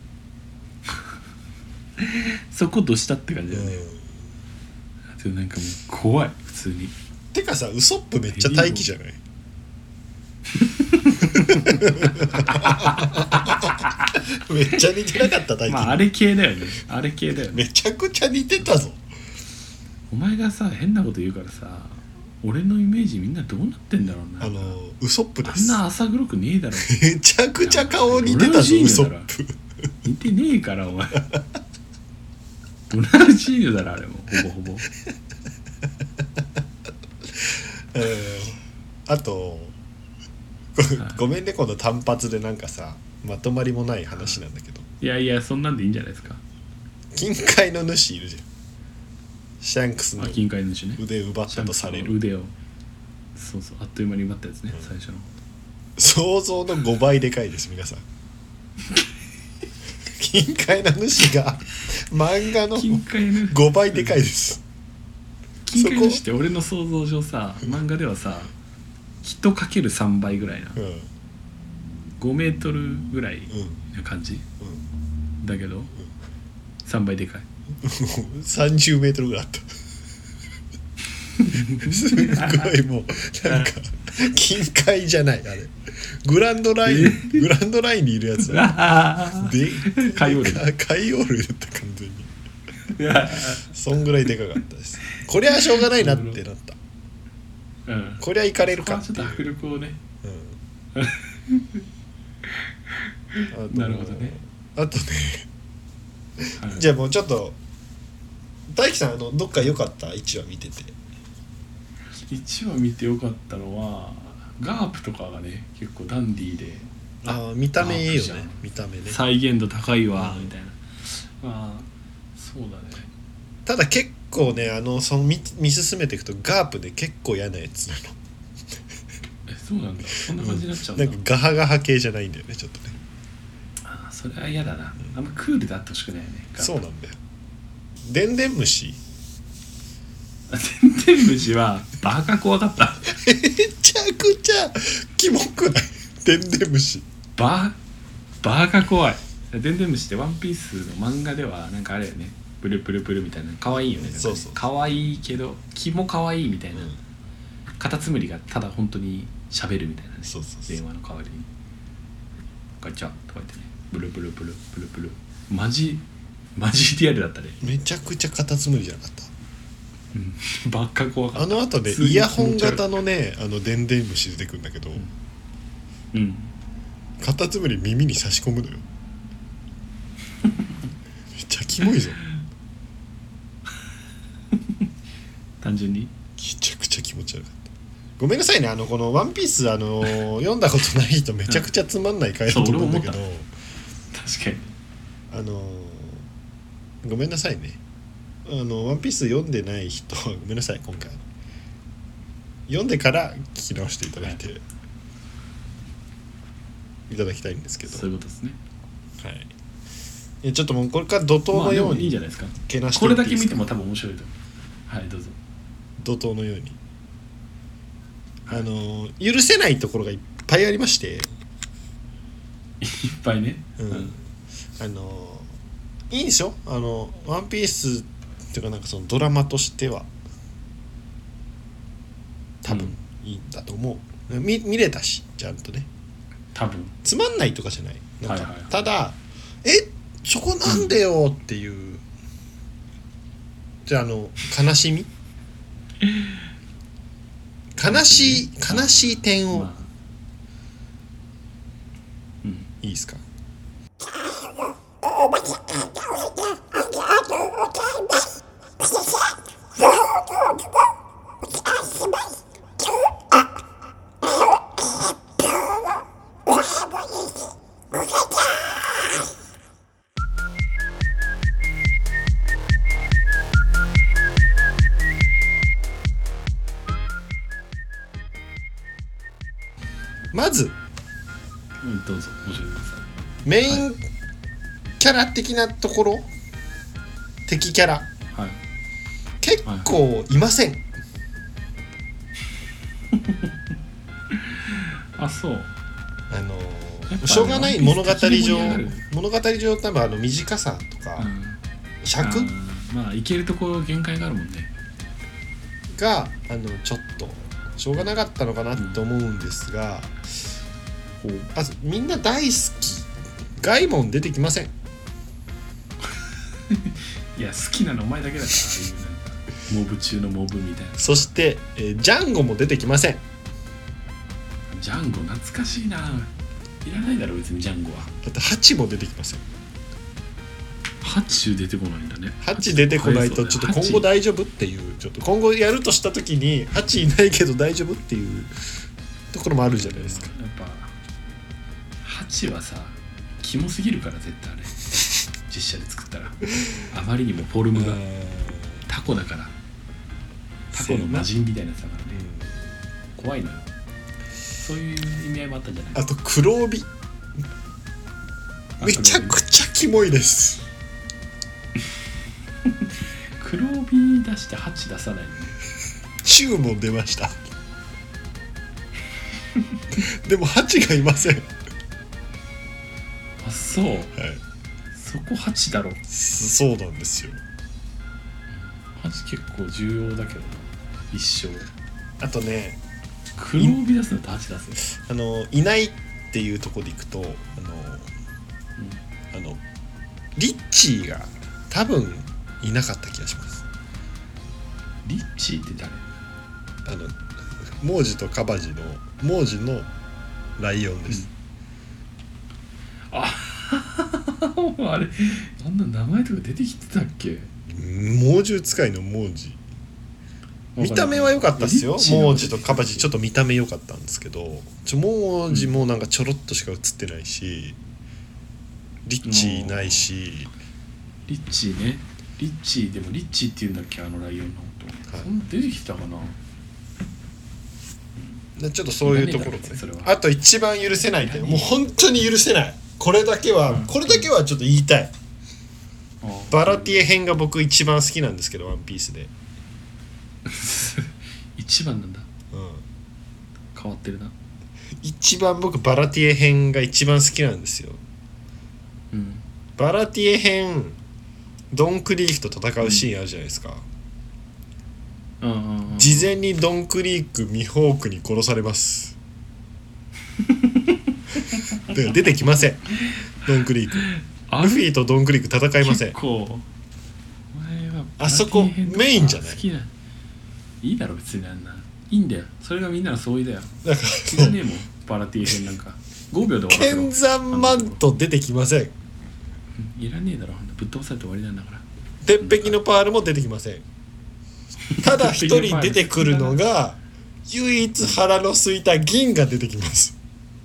そこどしたって感じだよね、 うん、 でもなんかもう怖い普通に。 てかさウソップめっちゃ大気じゃないめっちゃ似てなかった大気、 まああれ系だよねあれ系だよね。 めちゃくちゃ似てたぞ。 お前がさ変なこと言うからさ俺のイメージみんなどうなってんだろうな。 あのウソップであんす。 な浅黒くねえだろめちゃくちゃ顔似てたぞウソップ。 似てねえからお前ロナウジーニョだろあれもほぼほぼえー、あとご, ごめんねこの単発でなんかさまとまりもない話なんだけど、 いやいやそんなんでいいんじゃないですか。 金塊の主いるじゃん。シャンクスの金塊の主ね腕奪ったとされる腕をそうそうあっという間に奪ったやつね、うん、最初の想像のごばいでかいです皆さん金塊の主が漫画のごばいでかいです。 金塊の主って俺の想像上さ漫画ではさ人かけるさんばいぐらいな、うん、ごメートルぐらいな感じ、うん、だけど、うん、さんばいでかいさんじゅうメートルぐらいあったすっごいもうなんか金塊じゃないあれグランドライングランドラインにいるやつでカイオールカイオールだった完全にそんぐらいでかかったです。これはしょうがないなってなった、うん、こりゃ行かれるかっていう。 ちょっと迫力をね、 うん、 なるほどね。 あとね、はい、じゃあもうちょっと大樹さんあのどっか良かったいちわ見てて。 いちわ見て良かったのはガープとかがね結構ダンディーで、 ああ見た目いいよね。見た目ね再現度高いわ、うん、みたいな。まあそうだね。 ただ結構ねあのその 見, 見進めていくとガープで結構嫌なやつなのえそうなんだそんな感じになっちゃうんだ、 うん、なんかガハガハ系じゃないんだよねちょっとね。 ああそれは嫌だな、うん、あんまクールであってほしくないよね。 そうなんだよ。でんでん虫でんでん虫はバカ怖かっためちゃくちゃキモくないでんでん虫ババカ怖い。でんでん虫ってワンピースの漫画ではなんかあれよねプルプルプルみたいな可愛いよね。 そうそう可愛いけど気も可愛いみたいな、うん、カタツムリがただ本当に喋るみたいなね。 そうそうそう電話の代わりにガチャとか言ってねプルプルプルプルプルマジマジリアルだったね。 めちゃくちゃカタツムリじゃなかった、 うん、ばっか怖かった。 あの後でイヤホン型のねあのでんでん虫出てくるんだけど、 うん、 カタツムリ耳に差し込むのよめっちゃキモいぞ単純にめちゃくちゃ気持ち悪かった。ごめんなさいねあのこのワンピースあの読んだことない人めちゃくちゃつまんない回だと思うんだけど、うん、 確かにあのごめんなさいねあのワンピース読んでない人ごめんなさい今回読んでから聞き直していただいて、はい、いただきたいんですけど。 そういうことですね。 はい。いやちょっともうこれから怒涛のように、 まあ、いいじゃないですか。 けなしてこれだけ見ても多分面白いと思う。はいどうぞ。 怒涛のようにあの許せないところがいっぱいありましていっぱいね、 うんうん、あのいいんでしょあのワンピースっていうかなんかそのドラマとしては多分いいんだと思う、うん、見, 見れたしちゃんとね多分つまんないとかじゃないなんか、 はいはいはい、 ただえそこなんでよっていう、うん、じゃああの悲しみ悲しい悲しい点を、まいいですか？まずうんどうぞ教えてください。 メインキャラ的なところ、敵キャラはい結構いません。 あそうあのやっぱしょうがない物語上ワンピース的に盛り上がる物語上多分あの短さとかうん尺あーまあいけるところ限界があるもんね。 があのちょっとしょうがなかったのかなと思うんですが、 ほうまずみんな大好きガイモン出てきません。 いや好きなのお前だけだから、ああいうなんかモブ中のモブみたいな。 そして、えージャンゴも出てきません。 ジャンゴ懐かしいな。いらないだろ別にジャンゴは。 あとハチも出てきません。 ハッチュ出てこないんだね。 ハチ出てこないとちょっと今後大丈夫っていうちょっと今後やるとした時にハチいないけど大丈夫っていうところもあるじゃないですか。 やっぱハチはさキモすぎるから絶対あれ実写で作ったらあまりにもフォルムがタコだからタコの魔人みたいなやつだからね怖いのよ。そういう意味合いもあったんじゃない。 あと黒帯あめちゃくちゃキモいです。 黒帯出してハチ出さないのね。 チューも出ましたでもハチがいません。はい、 あそうそこハチだろ。 そうなんですよ。 ハチ結構重要だけどな一生。 あとね黒帯出すのとハチ出すあのいないっていうところでいくとあの、あのリッチーが多分いなかった気がします。 リッチーって誰？ あのモージとカバジのモージのライオンです、 うん、ああれあんな名前とか出てきてたっけ？ 猛獣使いのモージ見た目は良かったですよ。モージとカバジちょっと見た目良かったんですけどちょモージもなんかちょろっとしか映ってないしリッチーいないしリッチーねリッチーでもリッチーっていうんだっけあのライオンのこと、はい、そんな出てきたかな。 ちょっとそういうところで、あと一番許せないってもう本当に許せない。これだけは、うん、これだけはちょっと言いたい。バラティエ編が僕一番好きなんですけどワンピースで一番なんだ。 うん変わってるな。 一番僕バラティエ編が一番好きなんですよ、 うん、 バラティエ編ドンクリークと戦うシーンあるじゃないですか、 うんうんうんうん、 事前にドンクリークミホークに殺されますで出てきませんドンクリーク。ルフィとドンクリーク戦いません。 結構お前はあそこメインじゃない。 好きな。いいだろ別にあんな。いいんだよ。それがみんなの相違だよ。 なんかいらねえもんバラティエ編なんかごびょうで終わらせろ。 剣山マント出てきません。 いらねえだろぶっ飛ばされて終わりなんだから。 鉄壁のパールも出てきません。ただ一人出てくるのが唯一腹の空いた銀が出てきます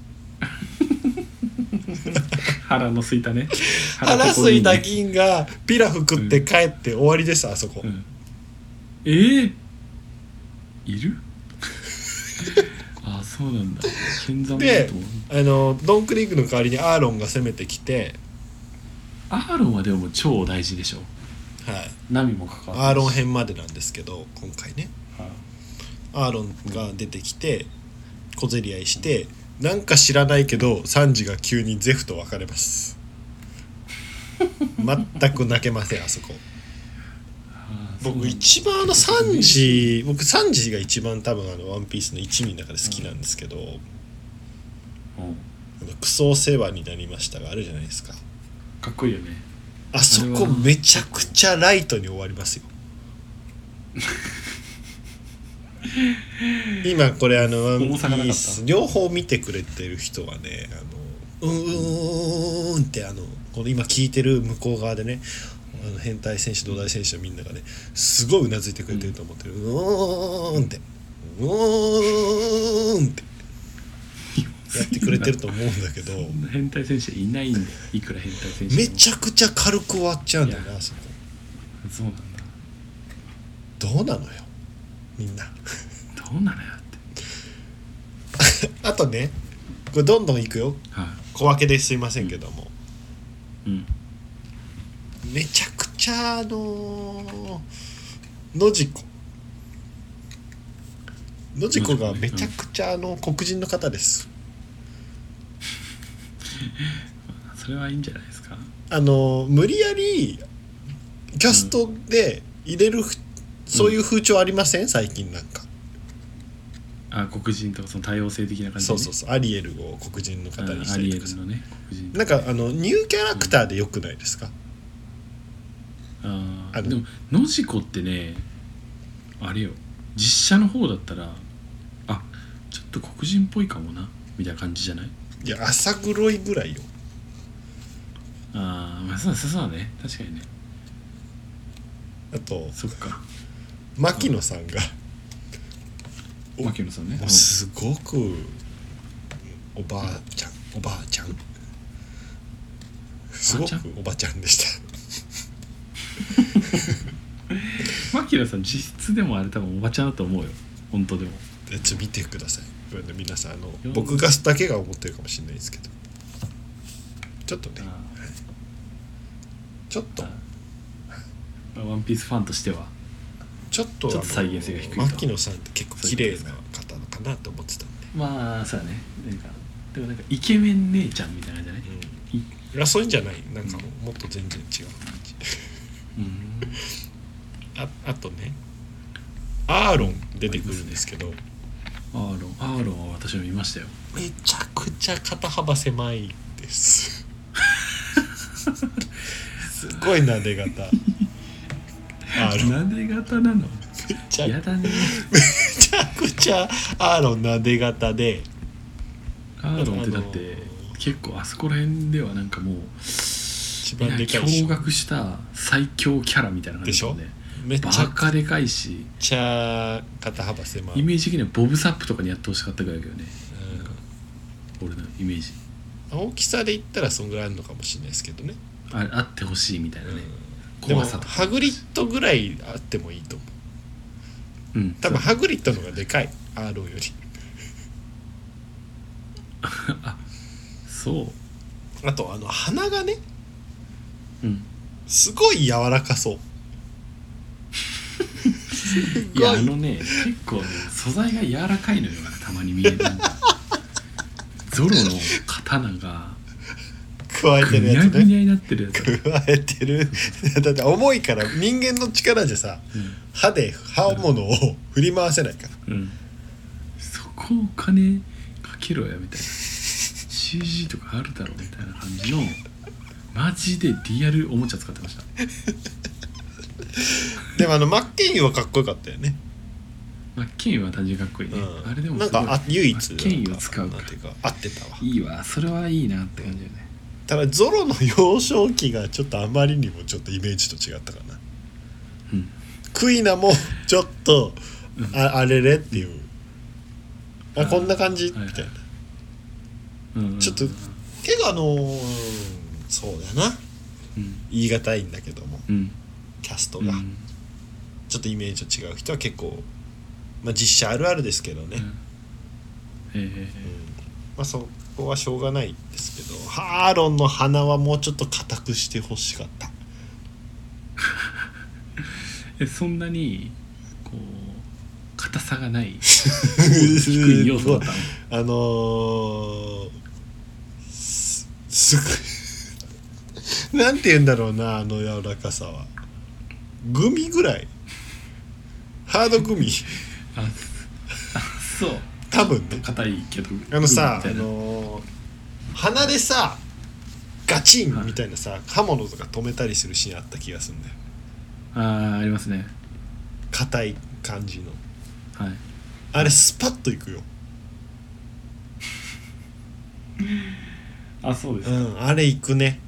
腹の空いたね。 腹空いた銀がピラフ食って帰って終わりです、うん、あそこ、うん、 えー、いるあそうなんだ。 であのドンクリークの代わりにアーロンが攻めてきて、 アーロンはでも超大事でしょ。 はい、 ナミも関わってアーロン編までなんですけど今回ね、 はい、 アーロンが出てきて小競り合いして、うん、なんか知らないけどサンジが急にゼフと別れます全く泣けませんあそこ。僕一番あのサンジ僕サンジが一番多分あのワンピースの一味の中で好きなんですけど、うんうん、クソお世話になりましたがあるじゃないですか。 かっこいいよね。 あそこめちゃくちゃライトに終わりますよ今これあのワンピース両方見てくれてる人はねあのうーんってあのこの今聞いてる向こう側でね、あの変態選手土台選手のみんながねすごいうなずいてくれてると思ってる、うん、うーんってうーんってやってくれてると思うんだけどそんな変態選手いないんで、いくら変態選手でもめちゃくちゃ軽く終わっちゃうんだよなあそこ。 そうなんだ。 どうなのよみんなどうなのよってあとねこれどんどんいくよ、 はい、 小分けですいませんけども、 うん、 めちゃくちゃあのー、野次子野次子がめちゃくちゃあの黒人の方です。 それはいいんじゃないですか。 あの無理やりキャストで入れる、うん、そういう風潮ありません最近なんか。 あ、黒人とかその多様性的な感じで、ね、 そうそうそう、アリエルを黒人の方にしたりとかさ、 アリエルのね黒人なんかあのニューキャラクターでよくないですか、 うん、ああのでも野次子ってねあれよ、実写の方だったらあちょっと黒人っぽいかもなみたいな感じじゃない？ いや朝黒いぐらいよ。 ああまあそうそうだね、確かにね。 あとそっか、 牧野さんが牧野さんね、 もうすごくおばあちゃんおばあちゃんすごくおばちゃんでした牧野さん実質でもあれ多分おばちゃんだと思うよ、本当でも。 ちょっと見てください。これね皆さんあの僕がだけが思ってるかもしれないですけど、ちょっとねちょっとワンピースファンとしてはちょっとちょっと再現性が低いと。 牧野さんって結構綺麗な方かなと思ってたんで、 まあそうだね、なんかでもなんかイケメン姉ちゃんみたいなじゃない、 うん、いやそういうんじゃない、なんかもっと全然違う感じ、うん、あ, あとねアーロン出てくるんですけど、 アーロンアーロンは私も見ましたよ。 めちゃくちゃ肩幅狭いですすごいなで型アーロンなで型なのめちゃやだねめちゃくちゃアーロンなで型で、 アーロンってだって、あのー、結構あそこら辺ではなんかもう一番でかいし驚愕した最強キャラみたいな感じですよね。 でしょ、めっちゃバカでかいし、めっちゃ肩幅狭い。 イメージ的にはボブサップとかにやってほしかったぐらいだけどね、 うん、 俺のイメージ大きさで言ったらそんぐらいあるのかもしれないですけどね、 あ, あってほしいみたいなね、 うん、でも怖さとかハグリッドぐらいあってもいいと思う、うん、多分ハグリッドの方がでかいアーロンよりあ、そうあとあの鼻がね、 うん、 すごい柔らかそういやあのね結構ね素材が柔らかいのよ、たまに見えるゾロの刀が加えてるやつね、 ぐにゃぐにゃになってるやつ加えてるだって重いから人間の力じゃさ、うん、刃で刃物を振り回せないから、 うん、そこお金かけろやみたいな シージー とかあるだろうみたいな感じのマジでリアルおもちゃ使ってましたでもあのマッケンユーはかっこよかったよね。 マッケンユーは単純にかっこいいね、うん、あれでもなんかあ唯一マッケンユーを使うなんていうか合ってたわ。 いいわ、それはいいなって感じだよね。 ただゾロの幼少期がちょっとあまりにもちょっとイメージと違ったかな、うん、クイナもちょっと、うん、あ, あれれっていう、あこんな感じみたいな、はいはい、うんうんうん、ちょっと結構あのー、そうだな、うん、言い難いんだけども、うん、キャストが、うん、ちょっとイメージと違う人は結構、まあ、実写あるあるですけどね、うんえーうんまあ、そこはしょうがないですけど、ハーロンの鼻はもうちょっと硬くしてほしかったえそんなにこう硬さがない低い要素だったのあのー、すすごいなんて言うんだろうな、あの柔らかさはグミぐらい、ハードグミああそう多分ね、 硬いけどあのさ、あのー、鼻でさガチンみたいなさ、はい、刃物とか止めたりするシーンあった気がするんだよ。 ああありますね、 硬い感じの、 はい、 あれスパッといくよあ、そうですか。 うん、あれ行くね。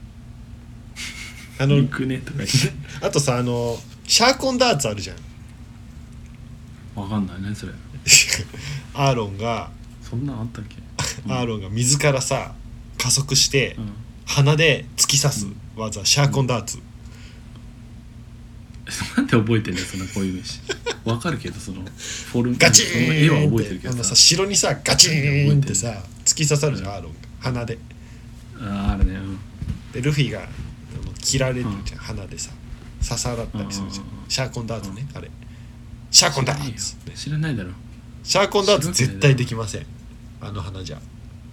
あの行くねとか言ってあとさ、あのシャーコンダーツあるじゃん。 わかんないねそれ。 アーロンが、 そんなんあったっけ、うん、 アーロンが水からさ加速してうん、 鼻で突き刺す技、シャーコンダーツ。 なんで覚えてんだよそんなこういう飯。わかるけどそのフォルムガチその絵はーン覚えてるけって、あのどさ。 さ城にさガチーンってさ突き刺さるじゃん、 うんアーロンが鼻で。 ああるね、うん、 でルフィがあの切られるじゃん、鼻でさ刺さらったりするじゃん、 うんシャーコンダーツね、あれシャーコンダーツって。 知らないだろ。 シャーコンダーツ絶対できません、あの鼻じゃ。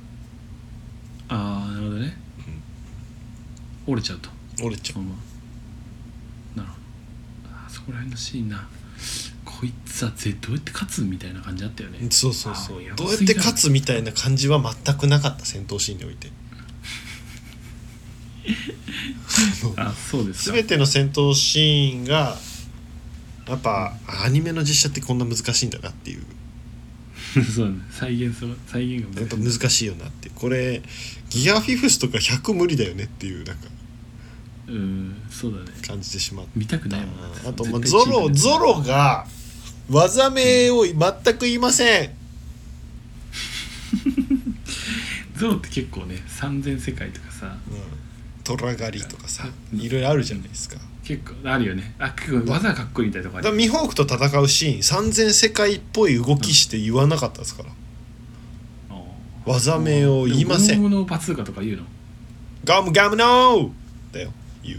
ああなるほどね、うん、折れちゃうと。 折れちゃう。 ままなるほど。あそこら辺のシーンな、こいつはぜどうやって勝つみたいな感じあったよね。 そうそうそう、 あどうやって勝つみたいな感じは全くなかった、戦闘シーンにおいて。 あそうですか。 全ての戦闘シーンがやっぱアニメの実写ってこんな難しいんだなっていう、 そうね、再現する再現がやっぱ難しいよなって。これギアフィフスとかひゃく無理だよねっていうなんかうんそうだね。 感じてしまった。 見たくないもん。 あと、まあ、 絶対ゾロチームでゾロが技名を全く言いません。 ゾロって結構ね三千世界とかさ、 うん、虎狩りとかさうんいろいろあるじゃないですか。 結構あるよね。あ結構技がかっこいいみたいなとこあるよね。 だからミホークと戦うシーン三千世界っぽい動きして言わなかったですから、 あー技名を言いません。 でもゴムのバツーカとか言うの。 ガムガムノーだよ言う。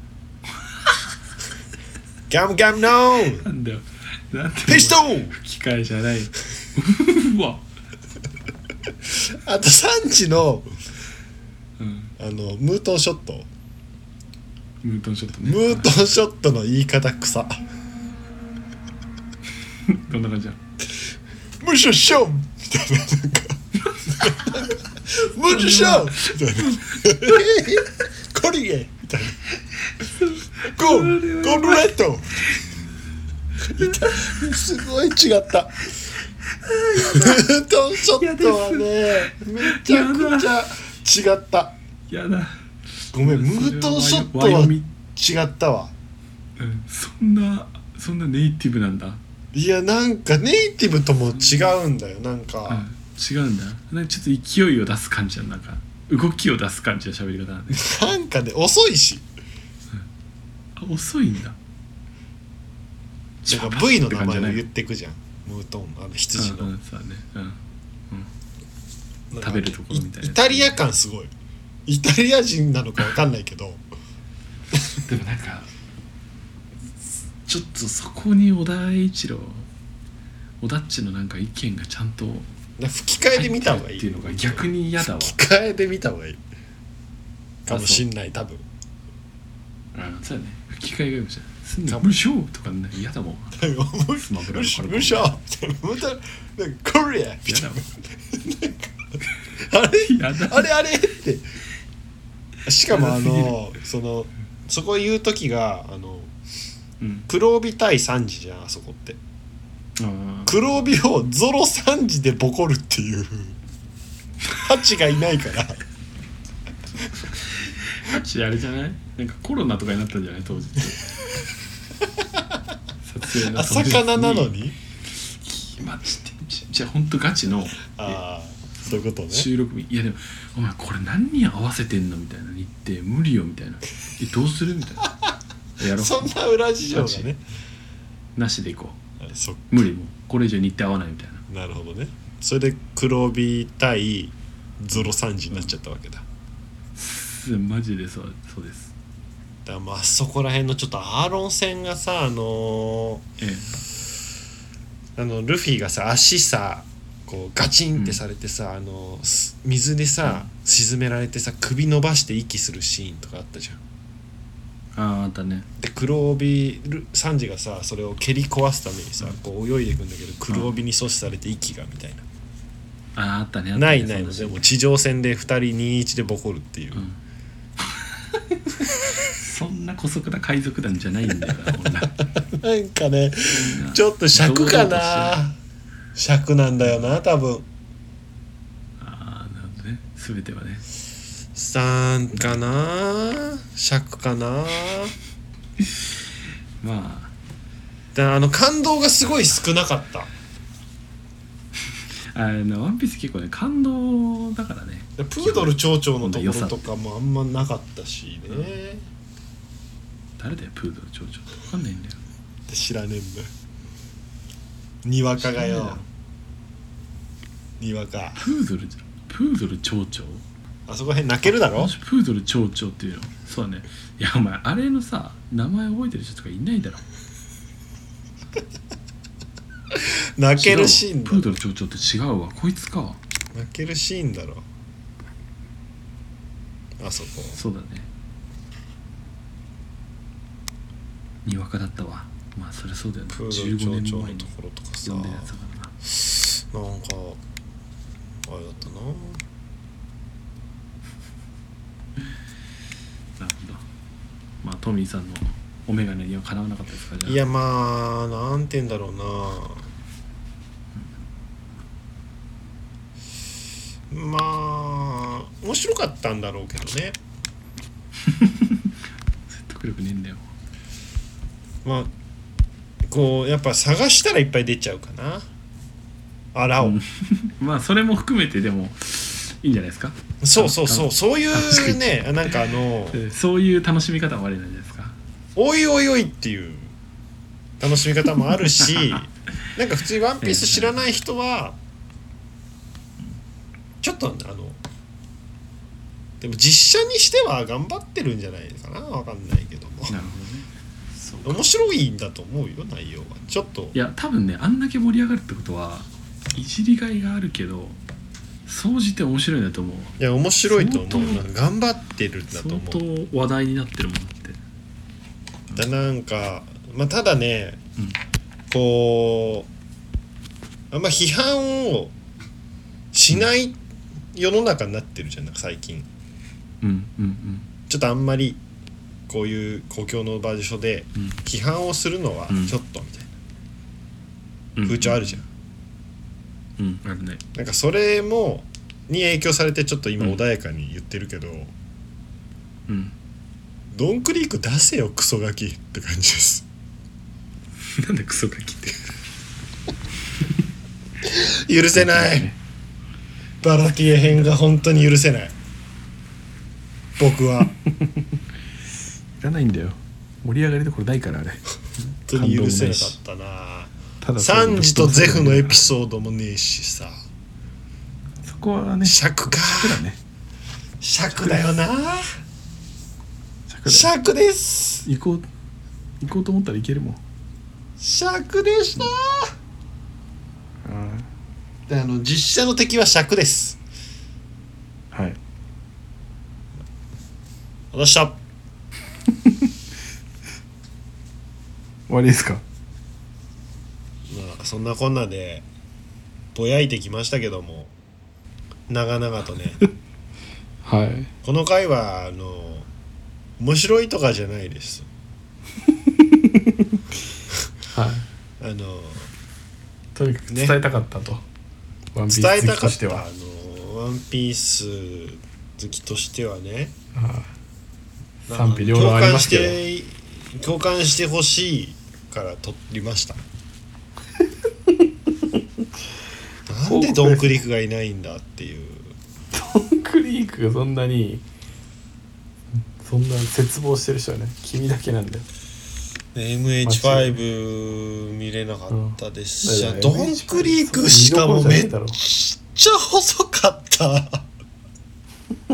ガムガムノーなんだよ。なんでピストル。 吹き替えじゃない。うわ。 あとサンチのうん。 あのムートンショット、 ムートンショットね。 ムートンショットの言い方草。 どんな感じだ。 ムシュションみたいな、なんかムシュションみたいなコリエみたいなゴーゴールレッドすごい違ったムートンショットはねめちゃくちゃ違った。 やだ。 ごめん、ムートンショットは違ったわ。 うん、そんなそんなネイティブなんだ。 いやなんかネイティブとも違うんだよ、なんか、 うん、違うんだ。なんかちょっと勢いを出す感じだ。なんか動きを出す感じの喋り方なんで。 なんかね遅いし、 あ遅いんだ。 なんか V の名前を言ってくじゃん、ムートン、あの羊の、 うんうん、そうだね、うんうん、食べるところみたいなやつ。 イタリア感すごい。イタリア人なのか分かんないけどでもなんかちょっとそこに小田栄一郎小田っちのなんか意見がちゃんと吹き替えで見た方がいいっていうのが逆に嫌だわ。 吹き替えで見た方がいいかもしんない、多分。 うん、そうだね。吹き替えがいいかもしれない。すんな無償とかね嫌だもん。スマブラのパルコ無償コリア嫌だもん。 あれやだあれあれってしかもあのそのそこ言う時があのうん黒帯対三次じゃん、あそこって。 あ黒帯をゾロ三次でボコるっていうハチがいないからハチあれじゃない？なんかコロナとかになったんじゃない当時って撮影のあ当日に魚なのにマジでじじゃあ本当ガチのああそういうことね。 収録日いやでもお前これ何に合わせてんのみたいな言って無理よみたいなえどうするみたいなやろうそんな裏事情がね。 なしでいこそう無理もうこれ以上日程合わないみたいな。 なるほどね。それで黒帯対ゾロ三次になっちゃったわけだ。 すマジでそうそうです。 だからまあそこら辺のちょっとアーロン戦がさ、あのええー、あのルフィがさ足さこうガチンってされてさ、うん、あの水でさ、うん、沈められてさ首伸ばして息するシーンとかあったじゃん。 あああったね。 で黒帯サンジがさそれを蹴り壊すためにさ、うん、こう泳いでいくんだけど黒帯に阻止されて息がみたいな、 うん、あああったね。あったねないないのでも地上戦でふたりにたいいちでボコるっていう、うん、 そんな姑息な海賊団じゃないんだよななんかねちょっと尺かな尺なんだよな多分。 ああなるほどね。全てはねさんかな、尺かな。 まだあの感動がすごい少なかった。 ああのワンピース結構ね感動だからね。 プードル町長のところとかもあんまなかったしね、うん、 誰だよプードル町長って分かんないんだよ。 知らねえんだよ。にわかがよ、にわか。 プードルプードル町長、 あそこへん泣けるだろ。 プードル町長っていうの。そうだね。いやお前あれのさ名前覚えてる人とかいないだろ。 泣けるシーンだ。 プードル町長って違うわ、こいつか。 泣けるシーンだろあそこ。 そうだね、にわかだったわ。まあそれそうだよね。 プードル町長のところとかさ、 読んでるやつだからな。 なんかあれだったな。 なるほど。まあトミーさんのお眼鏡にはかなわなかったですか。じゃあいやまあなんて言うんだろうな、うん、まあ面白かったんだろうけどね。 説得力ねえんだよ。 まあこうやっぱ探したらいっぱい出ちゃうかな、あらを、うん、 まあそれも含めてでもいいんじゃないですか。 そうそうそう、そういうね、なんかあのそういう楽しみ方もありなんじゃないですか。 おいおいおいっていう楽しみ方もあるしなんか普通にワンピース知らない人はちょっとあのでも実写にしては頑張ってるんじゃないかな、わかんないけども。 なるほどね。 面白いんだと思うよ、内容は。ちょっといや多分ね、あんだけ盛り上がるってことはいじりがいがあるけど総じて面白いんだと思う。 いや面白いと思う。なんか頑張ってるんだと思う。 相当話題になってるもんだって。 だなんかまあただね、 うん、 こうあんま批判をしない世の中になってるじゃん、最近。 うんうんうん。 ちょっとあんまりこういう公共の場所で批判をするのはちょっとみたいな風潮あるじゃん。 うん、うんうん、あるね。 なんかそれもに影響されてちょっと今穏やかに言ってるけど、 うん、 ドンクリーク出せよクソガキって感じです。 なんでクソガキって許せない、ね、バラティエ編が本当に許せない。僕はいらないんだよ、盛り上がりどころないからあれ。 本当に許せなかったな。 ただサンジとゼフのエピソードもねえしさ。 そこはね、 尺か。 尺だね。 尺だよな。尺です。 行こう行こうと思ったらいけるもん。 尺でした。であの実写の敵は尺です。 はい。 おっしゃ。 終わりですか。 まあそんなこんなでぼやいてきましたけども、長々とね。 はい。 この回はあの面白いとかじゃないです。 はい。 あのとにかく伝えたかったと。ね、ワンピース伝えたかった。 好きとしては、 あのワンピース好きとしてはね。 ああ、賛否両論ありますけど。 共感してほしいから撮りました。なんでドンクリークがいないんだっていう。 ドンクリークがそんなにそんな絶望してる人はね、君だけなんだよ。 エムエイチファイブ 見れなかったですし、うん、ドンクリークしかもめっちゃ細かったド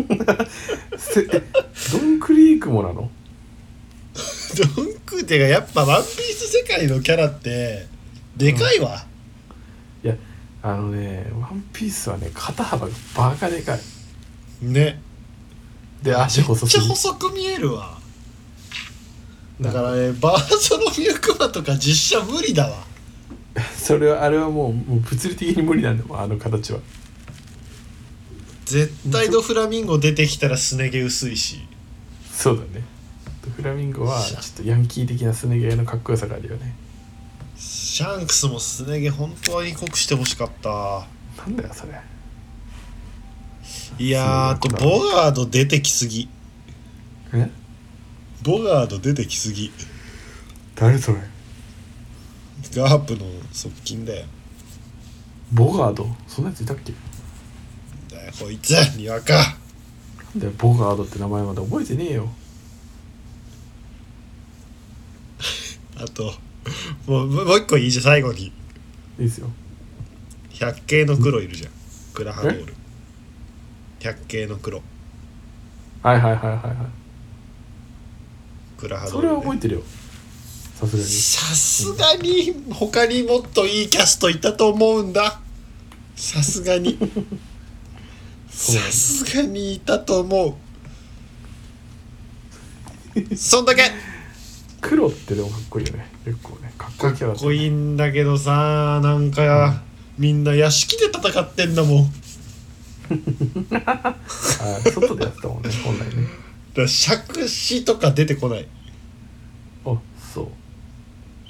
ンクリークもなの？ ドンクっていうかやっぱワンピース世界のキャラってでかいわ、 うん、いやあのねワンピースはね肩幅がバカでかいね。 で足細すぎめっちゃ細く見えるわ。だからねバーソロミュークマとか実写無理だわ。 それはあれはもう、もう物理的に無理なんだもん、あの形は。 絶対ドフラミンゴ出てきたらすね毛薄いし。 そうだね、ドフラミンゴはちょっとヤンキー的なすね毛のかっこよさがあるよね。 シャンクスもすね毛本当は濃くしてほしかった。 なんだよそれ。 いやー、あとボガード出てきすぎ。 えボガード出てきすぎ。 誰それ？ ガープの側近だよ。 ボガード？そんなやついたっけ？ だよこいつにわか。 なんだよボガードって名前まで覚えてねえよ。 あともうもう一個いいじゃん最後に。 いいですよ。 百景の黒いるじゃん。クラハドール。百景の黒。 はいはいはいはいはい。 クラハドール、ね。 それは覚えてるよ。さすがに。 さすがに他にもっといいキャストいたと思うんだ。さすがに。さすがにいたと思う。そんだけ。 黒ってでもかっこいいよね。結構ねかっこいいキャラだったね。 かっこいいんだけどさ、なんか、うん、みんな屋敷で戦ってんだもん。 あ、外でやってたもんね本来ね。 だから杓子とか出てこない。 あ、そう。 うん。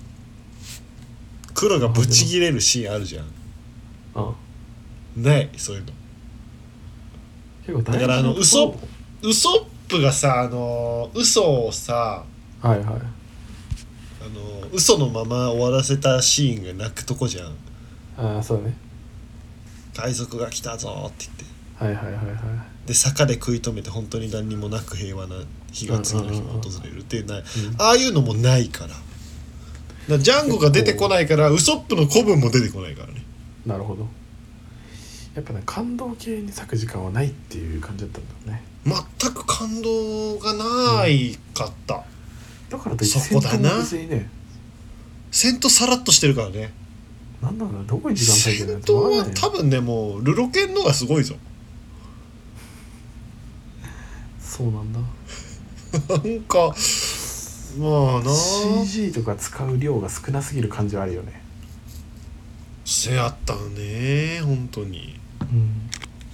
黒がブチギレるシーンあるじゃん。 ああ、 ないそういうの。 結構大事なところ。 だからあのウソウソップがさ、あの嘘をさ、 はいはい、 あの嘘のまま終わらせたシーンが泣くとこじゃん。 ああ、そうだね。 海賊が来たぞって言って、 はいはいはいはい。 で坂で食い止めて本当に何にもなく平和な日が次の日も訪れるっていうな、ああいうのもないから。だからジャンゴが出てこないからウソップの古文も出てこないからね。 なるほど。やっぱね感動系に割く時間はないっていう感じだったんだよね。 全く感動がないかった、うん、 だからといってそこだな。戦闘さらっとしてるからね。 なんだろうな、どこに時間割いてるの？ 戦闘は多分ね、もうルロケンのがすごいぞ。 そうなんだ。 なんかまあなシージー とか使う量が少なすぎる感じはあるよね。 せやったね本当に。 うん。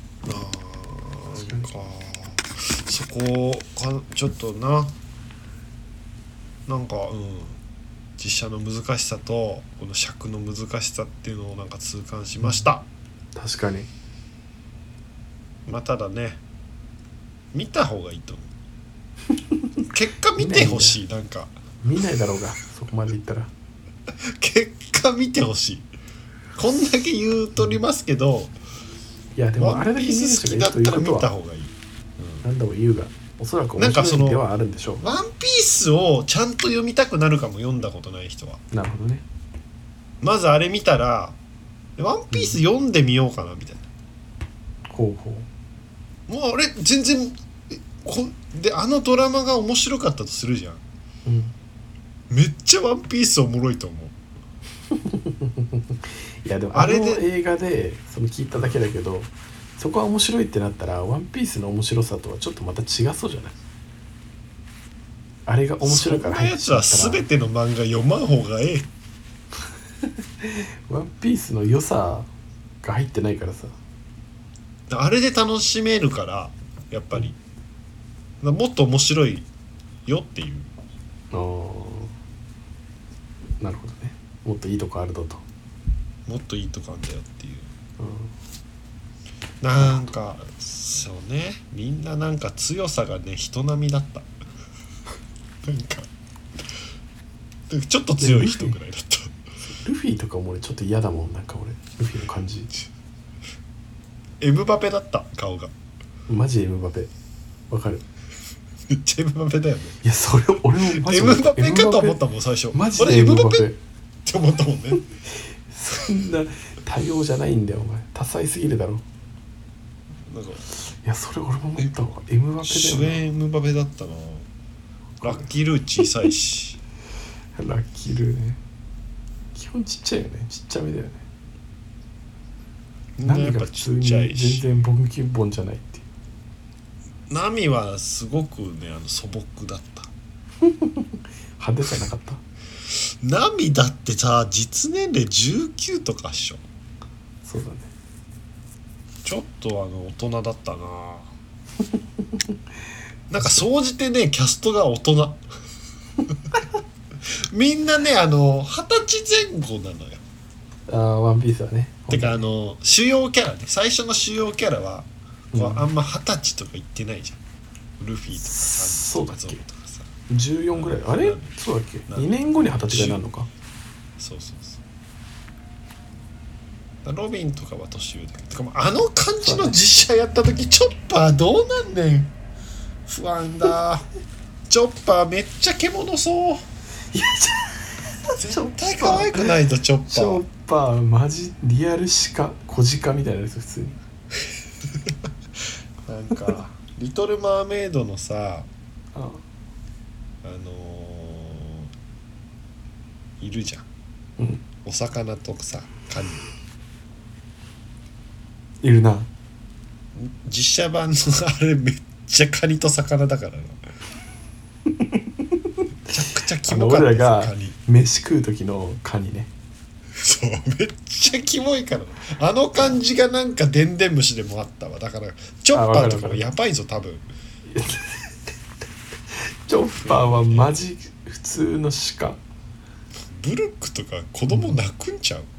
なんかそこかちょっとな、なんかうん実写の難しさとこの尺の難しさっていうのをなんか痛感しました。 確かに。 まあただね見た方がいいと思う。結果見てほしい。なんか見ないだろうがそこまで言ったら。 結果見てほしい。こんだけ言うとりますけど、 いやでもあれだけ見る人がいるということは見た方がいい、うん、 何度も言うがおそらく面白いではあるんでしょう。 ワンピースをちゃんと読みたくなるかも、読んだことない人は。 なるほどね。 まずあれ見たらワンピース読んでみようかなみたいな、 うん、ほうほう。もうあれ全然こであのドラマが面白かったとするじゃん、 うん、 めっちゃワンピースおもろいと思う。 いやでもあの映画でその聞いただけだけど、そこは面白いってなったらワンピースの面白さとはちょっとまた違そうじゃない？あれが面白いから入ってたらそんなやつは全ての漫画読まん方がええ。 ワンピースの良さが入ってないからさ、 あれで楽しめるからやっぱりもっと面白いよっていう。 ああ、なるほどね。もっといいとこあるぞと。 もっといいとこあんだよっていう、 うん、 なんかそうね、みんななんか強さがね人並みだった。なんかちょっと強い人ぐらいだった。 ルフィとかも俺ちょっと嫌だもん。なんか俺ルフィの感じエムバペだった顔が。 マジエムバペわかる。 めっちゃエムバペだよね。 いやそれ俺もマジエムバペかと思ったもん最初。 マジでエムバペって思ったもんね。 そんな多様じゃないんだよお前、多彩すぎるだろ。 なんかいやそれ俺も思ったわ。エムバペだよな。 主演エムバペだったな。ラッキールー小さいし。 ラッキールーね。基本ちっちゃいよね。ちっちゃめだよね。ナミが普通に全然ボンキンボンじゃないっていう。 ナミはすごくねあの素朴だった。 派手じゃなかった。 ナミだってさ実年齢じゅうきゅうとかっしょ。 そうだね。 ちょっとあの大人だったな。なんか総じてねキャストが大人。みんなねあの二十歳前後なのよ。 ああワンピースはね。 てかあの主要キャラね、最初の主要キャラはこうあんま二十歳とか言ってないじゃん。ルフィとかサンジとかゾウとかさじゅうよんぐらいあれそうだっけ。にねんごに二十歳ぐらいになるのか。 そうそうそう。ロビンとかは年上だけど、てかもうあの感じの実写やった時、チョッパーどうなんねん。不安だ。チョッパーめっちゃ獣そう。いや絶対可愛くないとチョッパー。 チョッパーマジリアル鹿小鹿みたいなやつ普通に。 なんかリトルマーメイドのさ、 あああのー、いるじゃん、 うん、 お魚とさカニいるな。 実写版のあれめっちゃカニと魚だからな。めちゃくちゃキモかった俺らがカニ。 飯食う時のカニね。 そうめっちゃキモいからな。あの感じがなんかでんでん虫でもあったわ。だからチョッパーとかもやばいぞ多分。 チョッパーはマジ普通の鹿。 ブルックとか子供泣くんちゃう、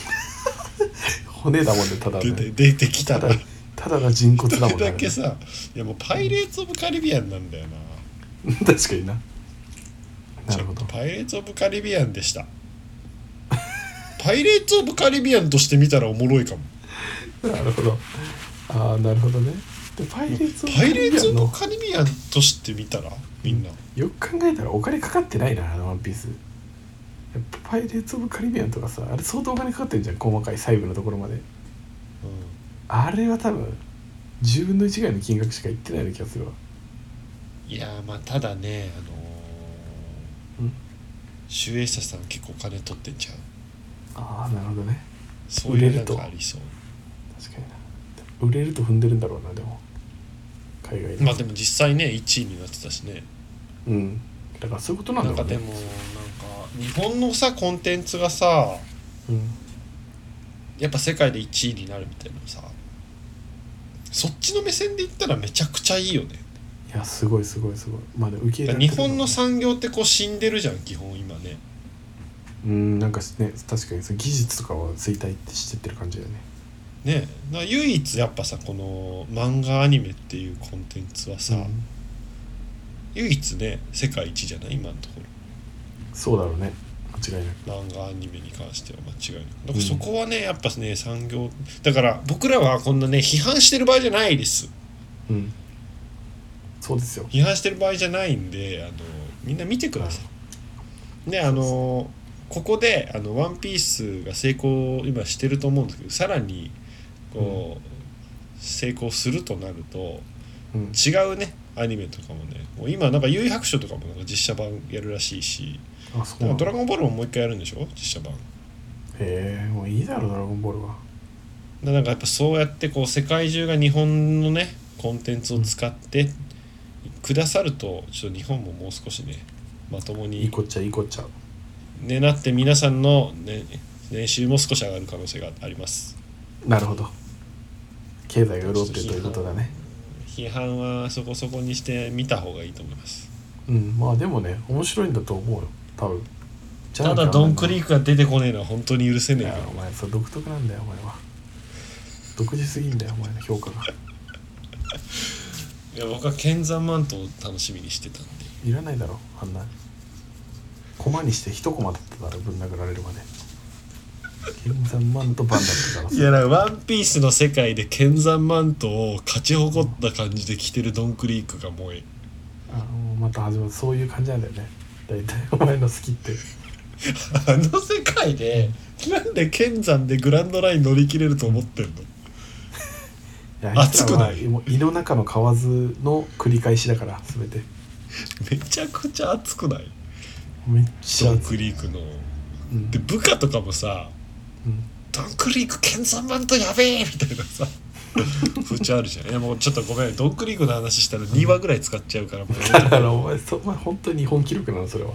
骨だもんねただね。 で出てきたらただただの人骨だもんそれね。 だけさ、いやもうパイレーツ・オブ・カリビアンなんだよな。 確かにな。なるほど。 パイレーツ・オブ・カリビアンでした。パイレーツ・オブ・カリビアンとして見たらおもろいかも。 なるほど。ああなるほどね。でパイレーツ・オブ・カパイレーツ・オブ・リビアンのカリビアンとして見たらみんな、 よく考えたらお金かかってないなあのワンピース。やっぱパイレーツ・オブ・カリビアンとかさあれ相当お金かかってんじゃん細かい細部のところまで。 うあれは多分じゅうぶんのいちぐらいの金額しかいってないような気がするわ。 ん、いやまあただね、あのーうん集英社さん結構金取ってんちゃう。 ああなるほどね。 そういうなんかありそう。 確かにな。売れると踏んでるんだろうなでも海外で。 まあでも実際ねいちいになってたしね。 うんだからそういうことなんだろうね。 なんかでもなんか日本のさコンテンツがさうんやっぱ世界でいちいになるみたいなさ、そっちの目線で言ったらめちゃくちゃいいよね。 いやすごいすごいすごい。まあでも受け入れられ日てる本の産業ってこう死んでるじゃん基本今ね。 うんなんかね確かにその技術とかは衰退ってしてってる感じだよね。 ねだから唯一やっぱさこの漫画アニメっていうコンテンツはさ、 うん唯一ね世界一じゃない今のところ。 そうだろうね間違いなく。 漫画アニメに関しては間違いなくだからそこはねやっぱね産業だから僕らはこんなね批判してる場合じゃないです。 うんそうですよ。 批判してる場合じゃないんで、あのみんな見てください。であのここであのワンピースが成功今してると思うんですけど、さらにこう、成功するとなるとうん違うねアニメとかもね、もう今なんか幽遊白書とかもなんか実写版やるらしいし、 あそうなんだ。 なんかドラゴンボールももう一回やるんでしょ実写版。 へえもういいだろドラゴンボールは。 だなんかやっぱそうやってこう世界中が日本のねコンテンツを使ってくださると、ちょっと日本ももう少しねまともにいいこっちゃいいこっちゃ。 ねなって皆さんの、ね、年収も少し上がる可能性があります。 なるほど。経済が潤ってるということだね。 批判はそこそこにして見た方がいいと思います。 うんまあでもね面白いんだと思うよ多分。じゃなきゃただドンクリークが出てこねえのは本当に許せねいやえけど。 お前そう独特なんだよお前は。独自すぎんだよお前の評価が。 いや僕は剣山マントを楽しみにしてたんで。 いらないだろあんなコマにして一コマだっただろぶん殴られるまで。剣山マントバンだったからさ。 いやなんかワンピースの世界で剣山マントを勝ち誇った感じで着てるドンクリークがもうええ。 あもうまた始まるそういう感じなんだよね大体お前の好きって。 あの世界でなんで剣山でグランドライン乗り切れると思ってんの。 いやあいつらは熱くないもう胃の中の蛙の繰り返しだから全て。 めちゃくちゃ熱くないめっちゃドン熱い。 クリークの。 うんで部下とかもさうんドンクリーク剣山マントやべえみたいなさ風潮あるじゃん。いやもうちょっとごめんドンクリークの話したらにわぐらい使っちゃうからもうだからお前そお前本当に日本記録なのそれは。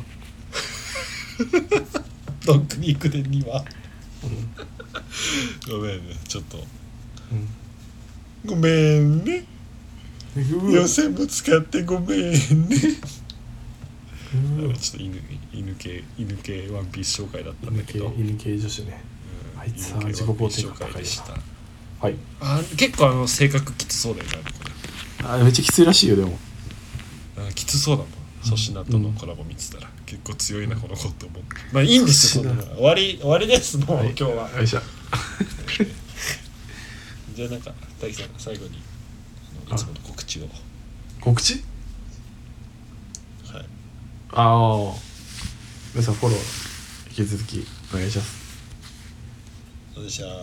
ドンクリークでにわうんごめんねちょっとうんごめんねうわ予選も使ってごめんね。 うわちょっと犬犬系犬系ワンピース紹介だったんだ犬系けど、 犬系女子ね。 うんあいつは犬系自己肯定ワンピース紹感高いよな介でした。 はい。 あ結構あの性格きつそうだよねこあめっちゃきついらしいよでも。 れ。あきつそうだもん粗品とのコラボ見てたら、結構強いなこの子って思う。まあいいんですよそんなの終わり終わりですもう、はい、今日はよいしょじゃあなんか大樹さん最後にいつもの告知を。 告知？ はい。 ああ皆さんフォロー引き続きお願いします。 お願いします。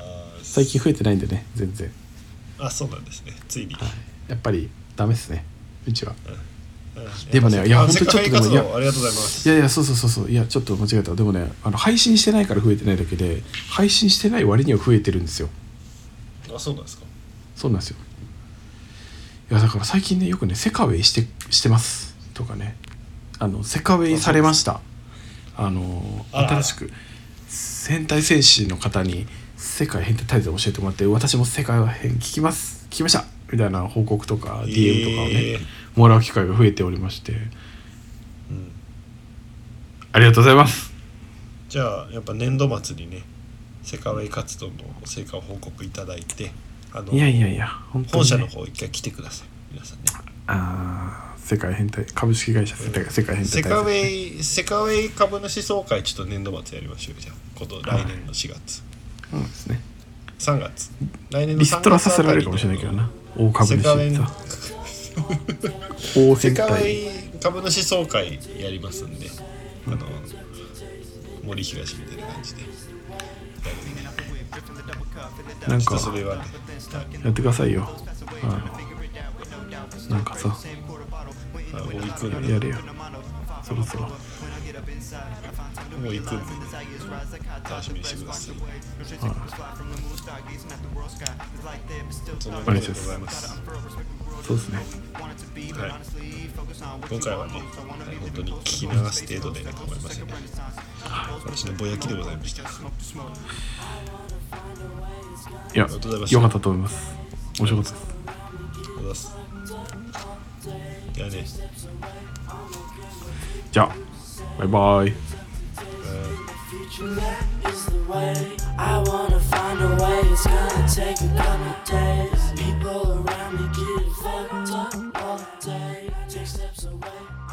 最近増えてないんでね全然。 あそうなんですねついに、はい、 やっぱりダメっすねうちは、 うんうん、 でもねいや本当ちょっとでもいやありがとうございます。 いやいやそうそうそうそういやちょっと間違えた。でもねあの配信してないから増えてないだけで配信してない割には増えてるんですよ。 あそうなんですか。 そうなんですよ。いやだから最近ねよくねセカウェイしてしてますとかねあのセカウェイされました。あの新しく変態戦士の方に世界変態大全教えてもらって私も世界変聞きます聞きましたみたいな報告とか ディーエム とかをね、えー、もらう機会が増えておりまして、うん、ありがとうございます。 じゃあやっぱ年度末にねセカウェイ活動の成果を報告いただいてあのいやいやいや本当に、ね、本社の方一回来てください皆さんね。 あ世界変態株式会社世界、うん、世界変態セカウェイセカウェイ株主総会ちょっと年度末やりましょうじゃあ今度来年のしがつ。 そうですね。 さんがつ来年のリストラさせられるかもしれないけどな大株主ってさ大セカウェイ株主総会やりますんで、うん、あの森東みたいな感じでなんかそれはねやってくださいよ。あのなんかさもう行くんでやれよそろそろ。 もう行くんで、ね、楽しみにしてください。 はい、 そんなことでございます。 そうですね。 はい。今回はね、本当に聞き流す程度で構いませんね。私のぼやきでございました。 いや、良かったと思います。面白かったです。 ありがとうございます。じゃあね。 じゃあ、バイバイ。 I wanna find a way, it's gonna take a couple days. People around me get fucked up all day. Take steps away.